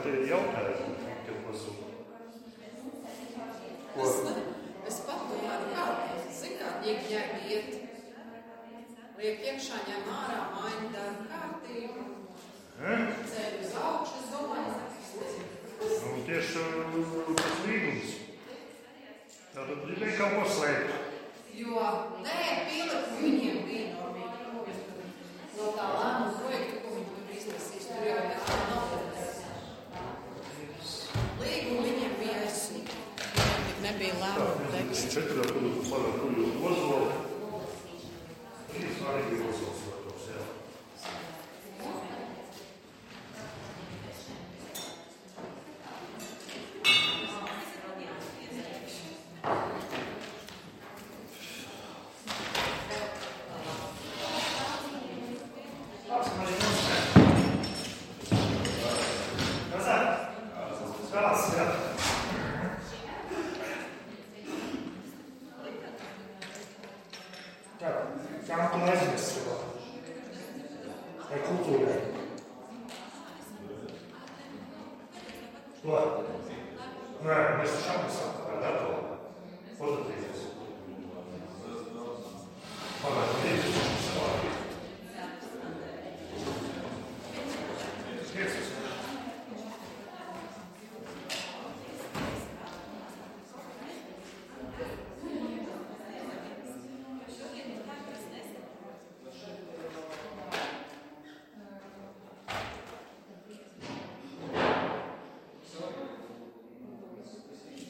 te jautājumu, kad pasūta. Es pat domāju, kā, ņēma iet. Liek iekšā, ņem ārā, maina darba kārtību. Ceļ uz augšu, es domāju. Tieši tas līgums. Tātad gribēja kaut ko slēpt. Jo, nē, pieliku viņiem bija no tā lēmuma projekta, ko viņi tur izlasīs. Tur jau nekā nav. Līgumu viņiem bija aizsīt. Nebija lēmuma teksts. 4. kuļu ozolu. Ir svarīgi ozols, protams, jā.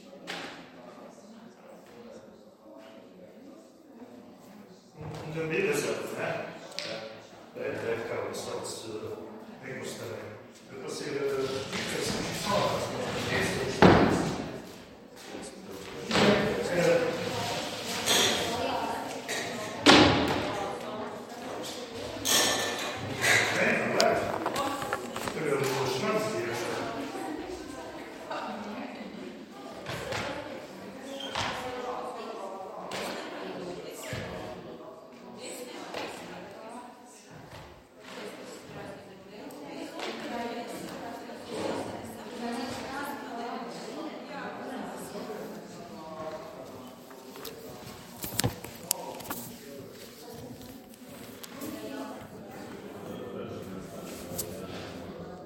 Dann wird